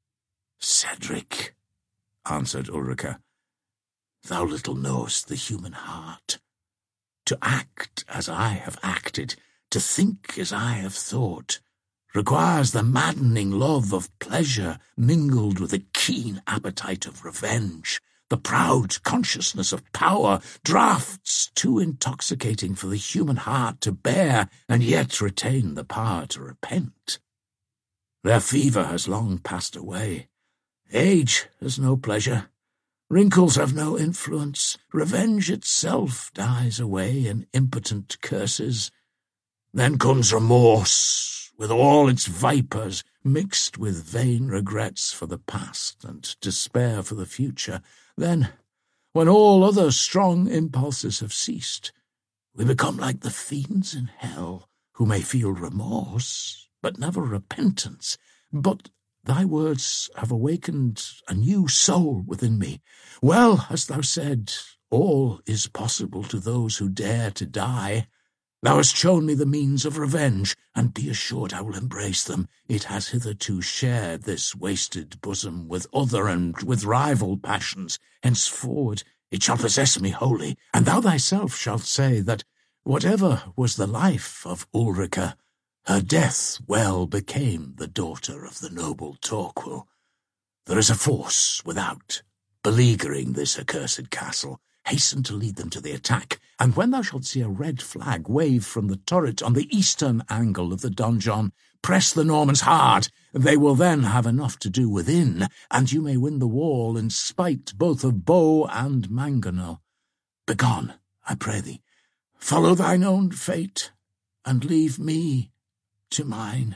Cedric, answered Ulrica, thou little knowest the human heart. To act as I have acted, to think as I have thought, requires the maddening love of pleasure mingled with a keen appetite of revenge, the proud consciousness of power, draughts too intoxicating for the human heart to bear and yet retain the power to repent. Their fever has long passed away. Age has no pleasure. Wrinkles have no influence. Revenge itself dies away in impotent curses. Then comes remorse, with all its vipers, mixed with vain regrets for the past and despair for the future. Then, when all other strong impulses have ceased, we become like the fiends in hell, who may feel remorse, but never repentance. But thy words have awakened a new soul within me. Well hast thou said, all is possible to those who dare to die. Thou hast shown me the means of revenge, and be assured I will embrace them. It has hitherto shared this wasted bosom with other and with rival passions. Henceforward it shall possess me wholly, and thou thyself shalt say that whatever was the life of Ulrica, her death well became the daughter of the noble Torquil. There is a force without, beleaguering this accursed castle. Hasten to lead them to the attack, and when thou shalt see a red flag wave from the turret on the eastern angle of the donjon, press the Normans hard. They will then have enough to do within, and you may win the wall in spite both of bow and mangonel. Begone, I pray thee, Follow thine own fate, and leave me to mine."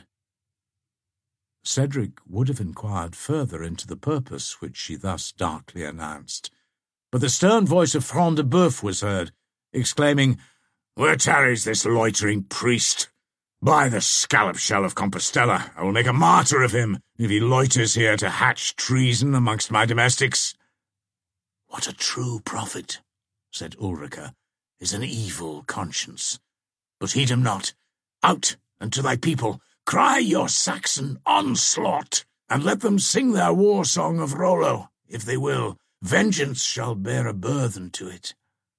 Cedric would have inquired further into the purpose which she thus darkly announced, but the stern voice of Front de Bœuf was heard, exclaiming, "Where tarries this loitering priest? By the scallop shell of Compostella, I will make a martyr of him if he loiters here to hatch treason amongst my domestics." "What a true prophet," said Ulrica, "is an evil conscience. But heed him not. Out, and to thy people, cry your Saxon onslaught, and let them sing their war song of Rollo, if they will. Vengeance shall bear a burthen to it."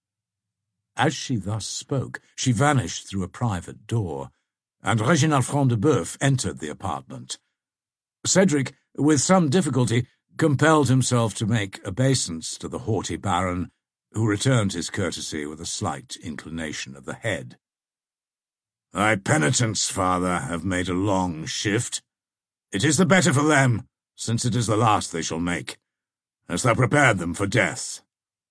As she thus spoke, she vanished through a private door, and Reginald Front de Bœuf entered the apartment. Cedric, with some difficulty, compelled himself to make obeisance to the haughty baron, who returned his courtesy with a slight inclination of the head. "Thy penitents, father, have made a long shift. It is the better for them, since it is the last they shall make. Hast thou prepared them for death?"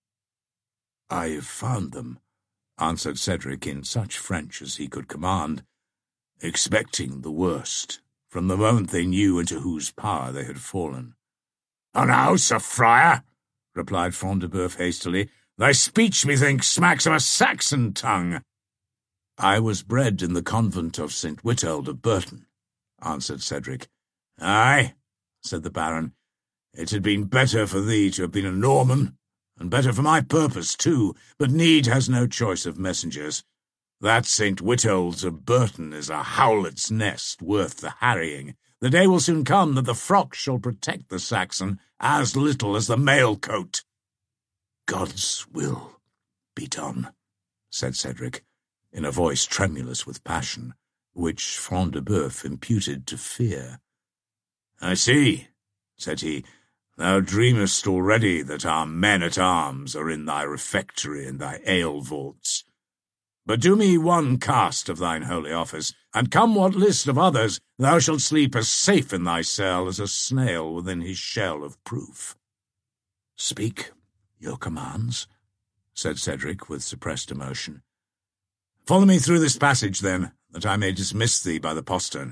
"I have found them," answered Cedric in such French as he could command, "expecting the worst, from the moment they knew into whose power they had fallen." "And now, Sir Friar," replied Front de Bœuf hastily, "thy speech, methinks, smacks of a Saxon tongue." "I was bred in the convent of St. Witold of Burton," answered Cedric. "Aye," said the baron, "it had been better for thee to have been a Norman, and better for my purpose too, but need has no choice of messengers. That St. Witold's of Burton is a howlet's nest worth the harrying. The day will soon come that the frock shall protect the Saxon as little as the mail coat." "God's will be done," said Cedric, in a voice tremulous with passion, which Front de Bœuf imputed to fear. "I see," said he, "thou dreamest already that our men-at-arms are in thy refectory and thy ale-vaults. But do me one cast of thine holy office, and come what list of others, thou shalt sleep as safe in thy cell as a snail within his shell of proof." "Speak your commands," said Cedric with suppressed emotion. "Follow me through this passage, then, that I may dismiss thee by the postern."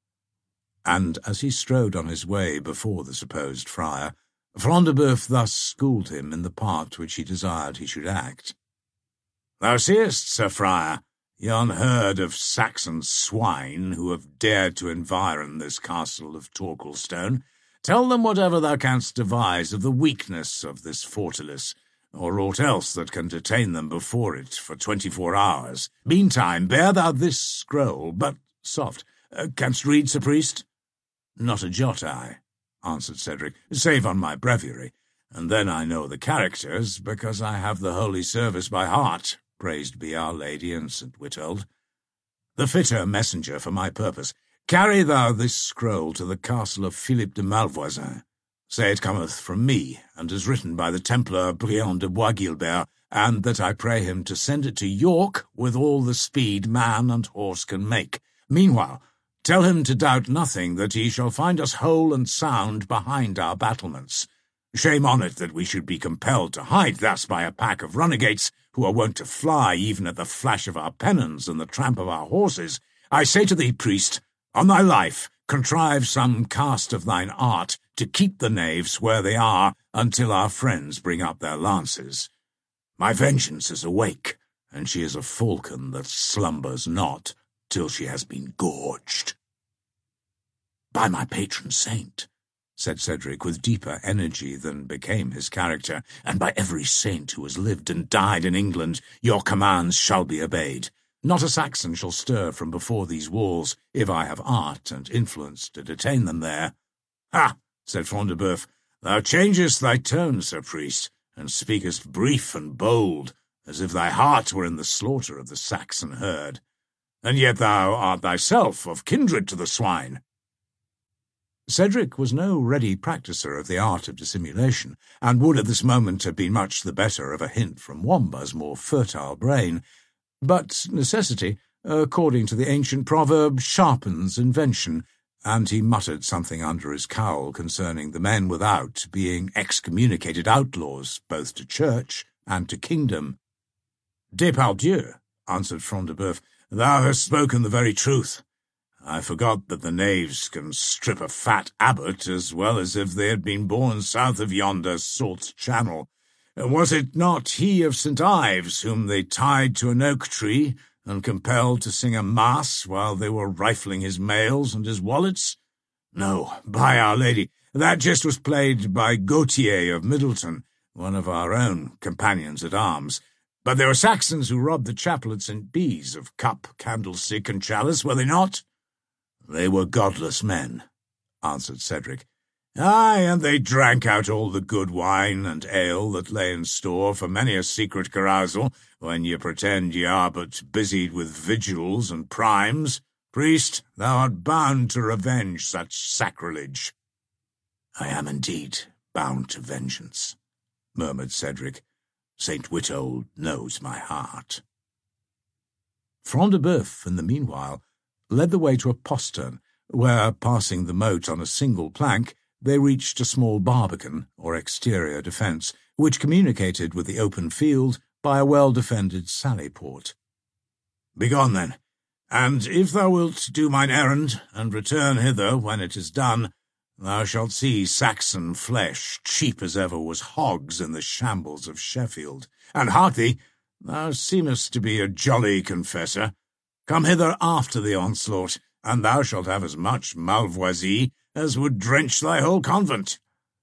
And as he strode on his way before the supposed friar, Front de Bœuf thus schooled him in the part which he desired he should act. "Thou seest, Sir Friar, yon herd of Saxon swine who have dared to environ this castle of Torquilstone. Tell them whatever thou canst devise of the weakness of this fortalice, or aught else that can detain them before it for 24 hours. Meantime, bear thou this scroll, but soft. Canst read, Sir Priest?" "Not a jot, I," answered Cedric, "save on my breviary, and then I know the characters, because I have the Holy Service by heart, praised be Our Lady and St. Witold. The fitter messenger for my purpose, carry thou this scroll to the castle of Philippe de Malvoisin. Say it cometh from me, and is written by the Templar Briand de Bois-Guilbert, and that I pray him to send it to York with all the speed man and horse can make. Meanwhile, tell him to doubt nothing that he shall find us whole and sound behind our battlements. Shame on it that we should be compelled to hide thus by a pack of runagates who are wont to fly even at the flash of our pennons and the tramp of our horses. I say to thee, priest, on thy life, contrive some cast of thine art to keep the knaves where they are until our friends bring up their lances. My vengeance is awake, and she is a falcon that slumbers not till she has been gorged." "By my patron saint," said Cedric with deeper energy than became his character, "and by every saint who has lived and died in England, your commands shall be obeyed. Not a Saxon shall stir from before these walls, if I have art and influence to detain them there." "Ha!" said Front de Bœuf, "thou changest thy tone, Sir Priest, and speakest brief and bold, as if thy heart were in the slaughter of the Saxon herd. And yet thou art thyself of kindred to the swine." Cedric was no ready practiser of the art of dissimulation, and would at this moment have been much the better of a hint from Wamba's more fertile brain. But necessity, according to the ancient proverb, sharpens invention, and he muttered something under his cowl concerning the men without being excommunicated outlaws both to church and to kingdom. Depardieu, answered Front de Bœuf. "Thou hast spoken the very truth. I forgot that the knaves can strip a fat abbot as well as if they had been born south of yonder salt channel. Was it not he of St. Ives whom they tied to an oak tree and compelled to sing a mass while they were rifling his mails and his wallets? No, by Our Lady, that jest was played by Gautier of Middleton, one of our own companions at arms. But there were Saxons who robbed the chapel at St. Bees of cup, candlestick, and chalice, were they not?" "They were godless men," answered Cedric. "Ay, and they drank out all the good wine and ale that lay in store for many a secret carousal, when ye pretend ye are but busied with vigils and primes. Priest, thou art bound to revenge such sacrilege." "I am indeed bound to vengeance," murmured Cedric. "St. Witold knows my heart." Front de Bœuf, in the meanwhile, led the way to a postern, where, passing the moat on a single plank, they reached a small barbican, or exterior defence, which communicated with the open field by a well-defended sally-port. "Begone, then, and if thou wilt do mine errand, and return hither when it is done, thou shalt see Saxon flesh cheap as ever was hogs in the shambles of Sheffield. And hark thee, thou seemest to be a jolly confessor. Come hither after the onslaught, and thou shalt have as much Malvoisie as would drench thy whole convent."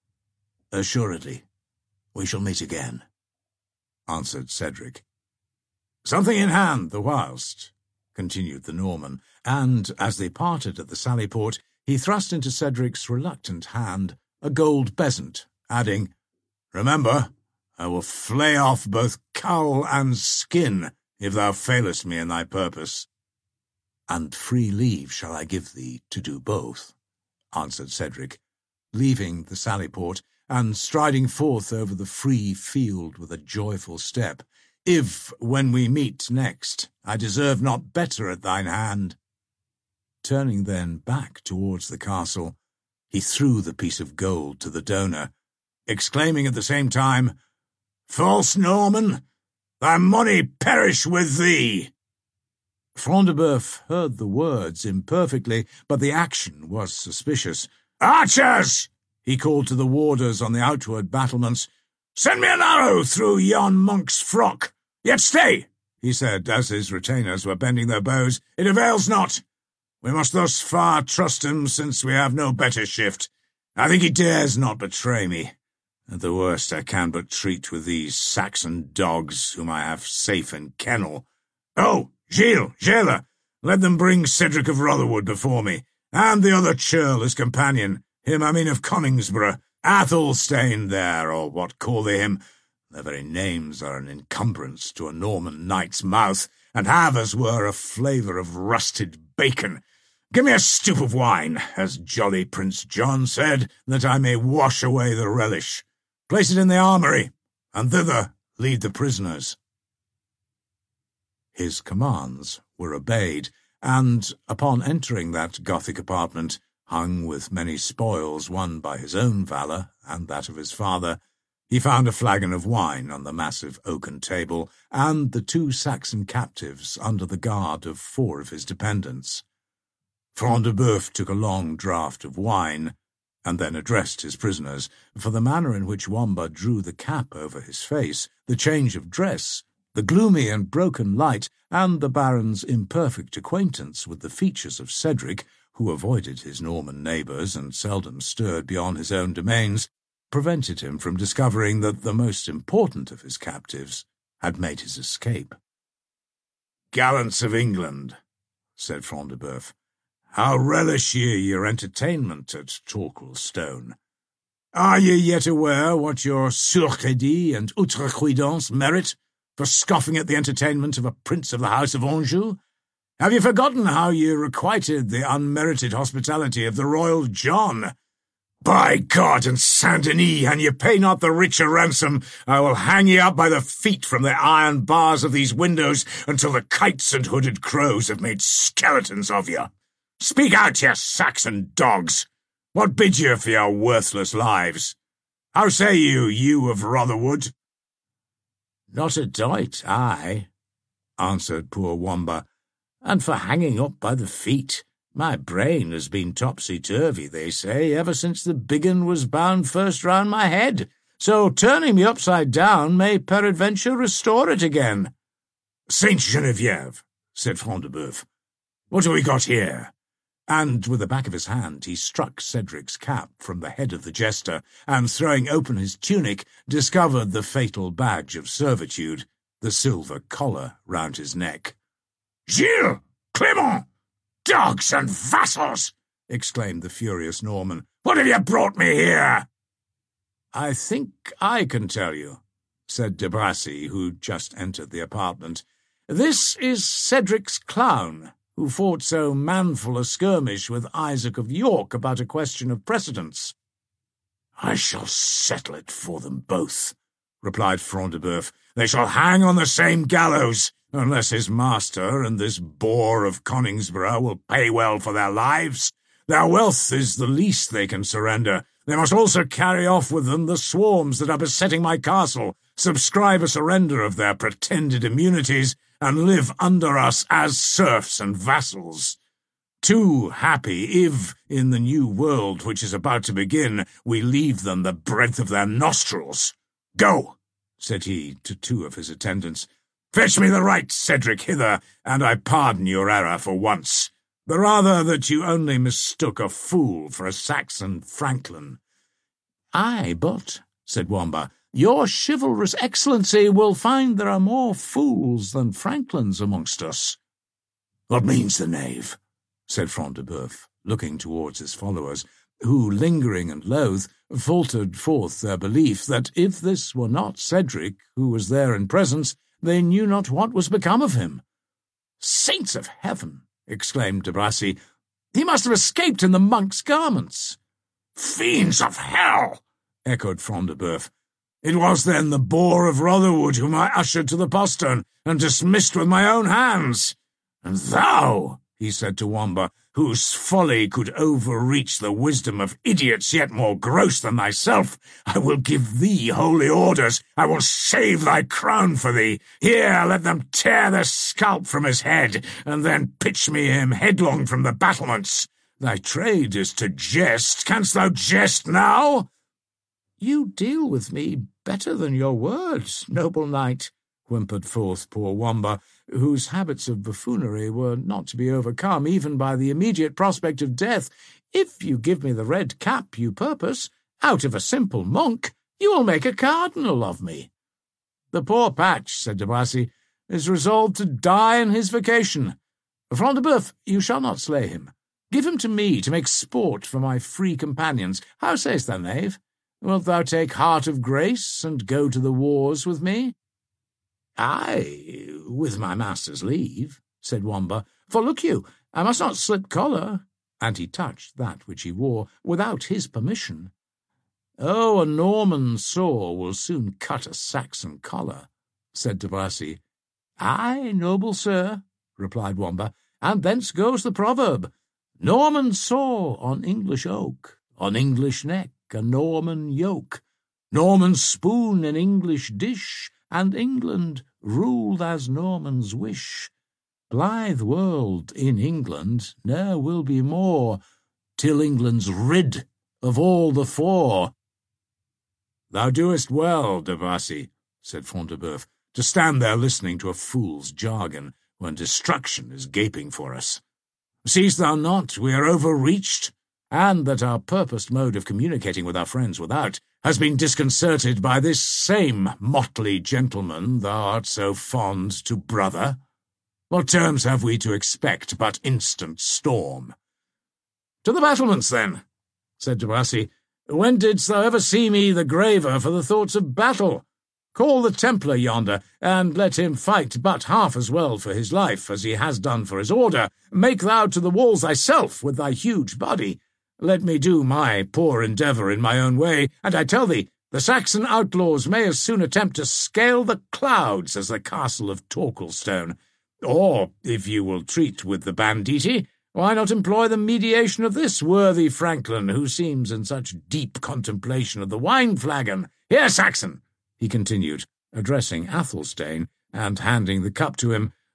"Assuredly, we shall meet again," answered Cedric. "Something in hand the whilst," continued the Norman, and, as they parted at the sally-port, he thrust into Cedric's reluctant hand a gold bezant, adding, "Remember, I will flay off both cowl and skin if thou failest me in thy purpose." "And free leave shall I give thee to do both," answered Cedric, leaving the sally-port and striding forth over the free field with a joyful step. "If, when we meet next, I deserve not better at thine hand." Turning then back towards the castle, he threw the piece of gold to the donor, exclaiming at the same time, "False Norman, thy money perish with thee!" Front de Bœuf heard the words imperfectly, but the action was suspicious. "Archers!" he called to the warders on the outward battlements. "Send me an arrow through yon monk's frock. Yet stay," he said, as his retainers were bending their bows. "It avails not. We must thus far trust him, since we have no better shift. I think he dares not betray me. At the worst I can but treat with these Saxon dogs, whom I have safe in kennel. Oh, Gilles, jailer, let them bring Cedric of Rotherwood before me, and the other churl, his companion, him I mean of Coningsborough, Athelstane there, or what call they him? Their very names are an encumbrance to a Norman knight's mouth, and have, as were, a flavour of rusted bacon. Give me a stoup of wine, as jolly Prince John said, that I may wash away the relish. Place it in the armoury, and thither lead the prisoners." His commands were obeyed, and, upon entering that Gothic apartment, hung with many spoils won by his own valour and that of his father, he found a flagon of wine on the massive oaken table, and the 2 Saxon captives under the guard of 4 of his dependents. Front de Bœuf took a long draught of wine, and then addressed his prisoners, for the manner in which Wamba drew the cap over his face, the change of dress, the gloomy and broken light, and the Baron's imperfect acquaintance with the features of Cedric, who avoided his Norman neighbours and seldom stirred beyond his own domains, prevented him from discovering that the most important of his captives had made his escape. "Gallants of England," said Front de Bœuf, "how relish ye your entertainment at Torquilstone? Are ye yet aware what your surcrédit and outrecuidance merit for scoffing at the entertainment of a prince of the house of Anjou? Have ye forgotten how ye requited the unmerited hospitality of the royal John? By God and Saint Denis, an ye pay not the richer ransom, I will hang ye up by the feet from the iron bars of these windows until the kites and hooded crows have made skeletons of you. Speak out, ye Saxon dogs! What bid ye for your worthless lives? How say you, you of Rotherwood?" "Not a doit, I," answered poor Wamba, and for hanging up by the feet. My brain has been topsy-turvy, they say, ever since the big un was bound first round my head, so turning me upside down may peradventure restore it again. Saint Genevieve, said Front de Bœuf, what have we got here? And with the back of his hand he struck Cedric's cap from the head of the jester, and throwing open his tunic, discovered the fatal badge of servitude, the silver collar round his neck. Gilles! Clement! Dogs and vassals! Exclaimed the furious Norman. What have you brought me here? I think I can tell you, said de Bracy, who just entered the apartment. This is Cedric's clown, who fought so manful a skirmish with Isaac of York about a question of precedence. I shall settle it for them both, replied Front de Bœuf. They shall hang on the same gallows, unless his master and this boar of Coningsborough will pay well for their lives. Their wealth is the least they can surrender. They must also carry off with them the swarms that are besetting my castle, subscribe a surrender of their pretended immunities, and live under us as serfs and vassals. Too happy if, in the new world which is about to begin, we leave them the breadth of their nostrils. Go, said he to two of his attendants. Fetch me the right Cedric hither, and I pardon your error for once. The rather that you only mistook a fool for a Saxon franklin. Ay, but, said Wamba, your chivalrous excellency will find there are more fools than franklins amongst us. What means the knave? Said Front de Bœuf, looking towards his followers, who, lingering and loath, faltered forth their belief that if this were not Cedric, who was there in presence, they knew not what was become of him. Saints of heaven! Exclaimed de Bracy. He must have escaped in the monk's garments. Fiends of hell! Echoed Front de Bœuf. It was then the boar of Rotherwood whom I ushered to the postern and dismissed with my own hands. And thou, he said to Wamba, whose folly could overreach the wisdom of idiots yet more gross than thyself, I will give thee holy orders. I will save thy crown for thee. Here, let them tear the scalp from his head, and then pitch me him headlong from the battlements. Thy trade is to jest. Canst thou jest now? You deal with me better than your words, noble knight, whimpered forth poor Wamba, whose habits of buffoonery were not to be overcome even by the immediate prospect of death. If you give me the red cap you purpose, out of a simple monk, you will make a cardinal of me. The poor patch, said de Bracy, is resolved to die in his vacation. Front de Bœuf, you shall not slay him. Give him to me to make sport for my free companions. How sayst thou, knave? Wilt thou take heart of grace and go to the wars with me? Ay, with my master's leave, said Wamba, for look you, I must not slip collar, and he touched that which he wore, without his permission. Oh, a Norman saw will soon cut a Saxon collar, said de Bracy. Ay, noble sir, replied Wamba, and thence goes the proverb, Norman saw on English oak, on English neck a Norman yoke, Norman spoon in English dish, and England ruled as Normans wish. Blithe world in England ne'er will be more, till England's rid of all the four. Thou doest well, de Bracy, said Front de Bœuf, to stand there listening to a fool's jargon when destruction is gaping for us. Seest thou not we are overreached, and that our purposed mode of communicating with our friends without has been disconcerted by this same motley gentleman thou art so fond to brother? What terms have we to expect but instant storm? To the battlements, then, said de Bracy. When didst thou ever see me the graver for the thoughts of battle? Call the Templar yonder, and let him fight but half as well for his life as he has done for his order. Make thou to the walls thyself with thy huge body. Let me do my poor endeavour in my own way, and I tell thee, the Saxon outlaws may as soon attempt to scale the clouds as the castle of Torquilstone. Or, if you will treat with the banditti, why not employ the mediation of this worthy franklin, who seems in such deep contemplation of the wine-flagon? Here, Saxon, he continued, addressing Athelstane, and handing the cup to him,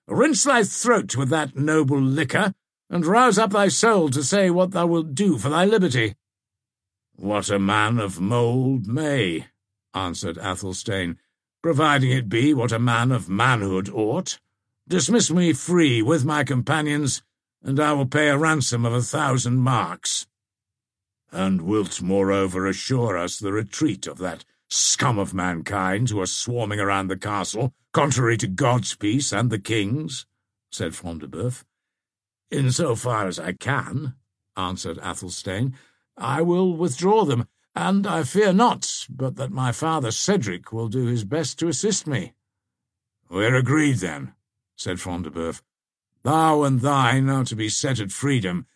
Rinse thy throat with that noble liquor, and rouse up thy soul to say what thou wilt do for thy liberty." "What a man of mould may," answered Athelstane, "providing it be what a man of manhood ought. Dismiss me free with my companions, and I will pay a ransom of 1,000 marks." "And wilt moreover assure us the retreat of that scum of mankind who are swarming around the castle, contrary to God's peace and the king's?" said Front de Bœuf. "In so far as I can," answered Athelstane, "I will withdraw them, and I fear not but that my father Cedric will do his best to assist me." "We're agreed, then," said Front de Bœuf. "Thou and thine are to be set at freedom,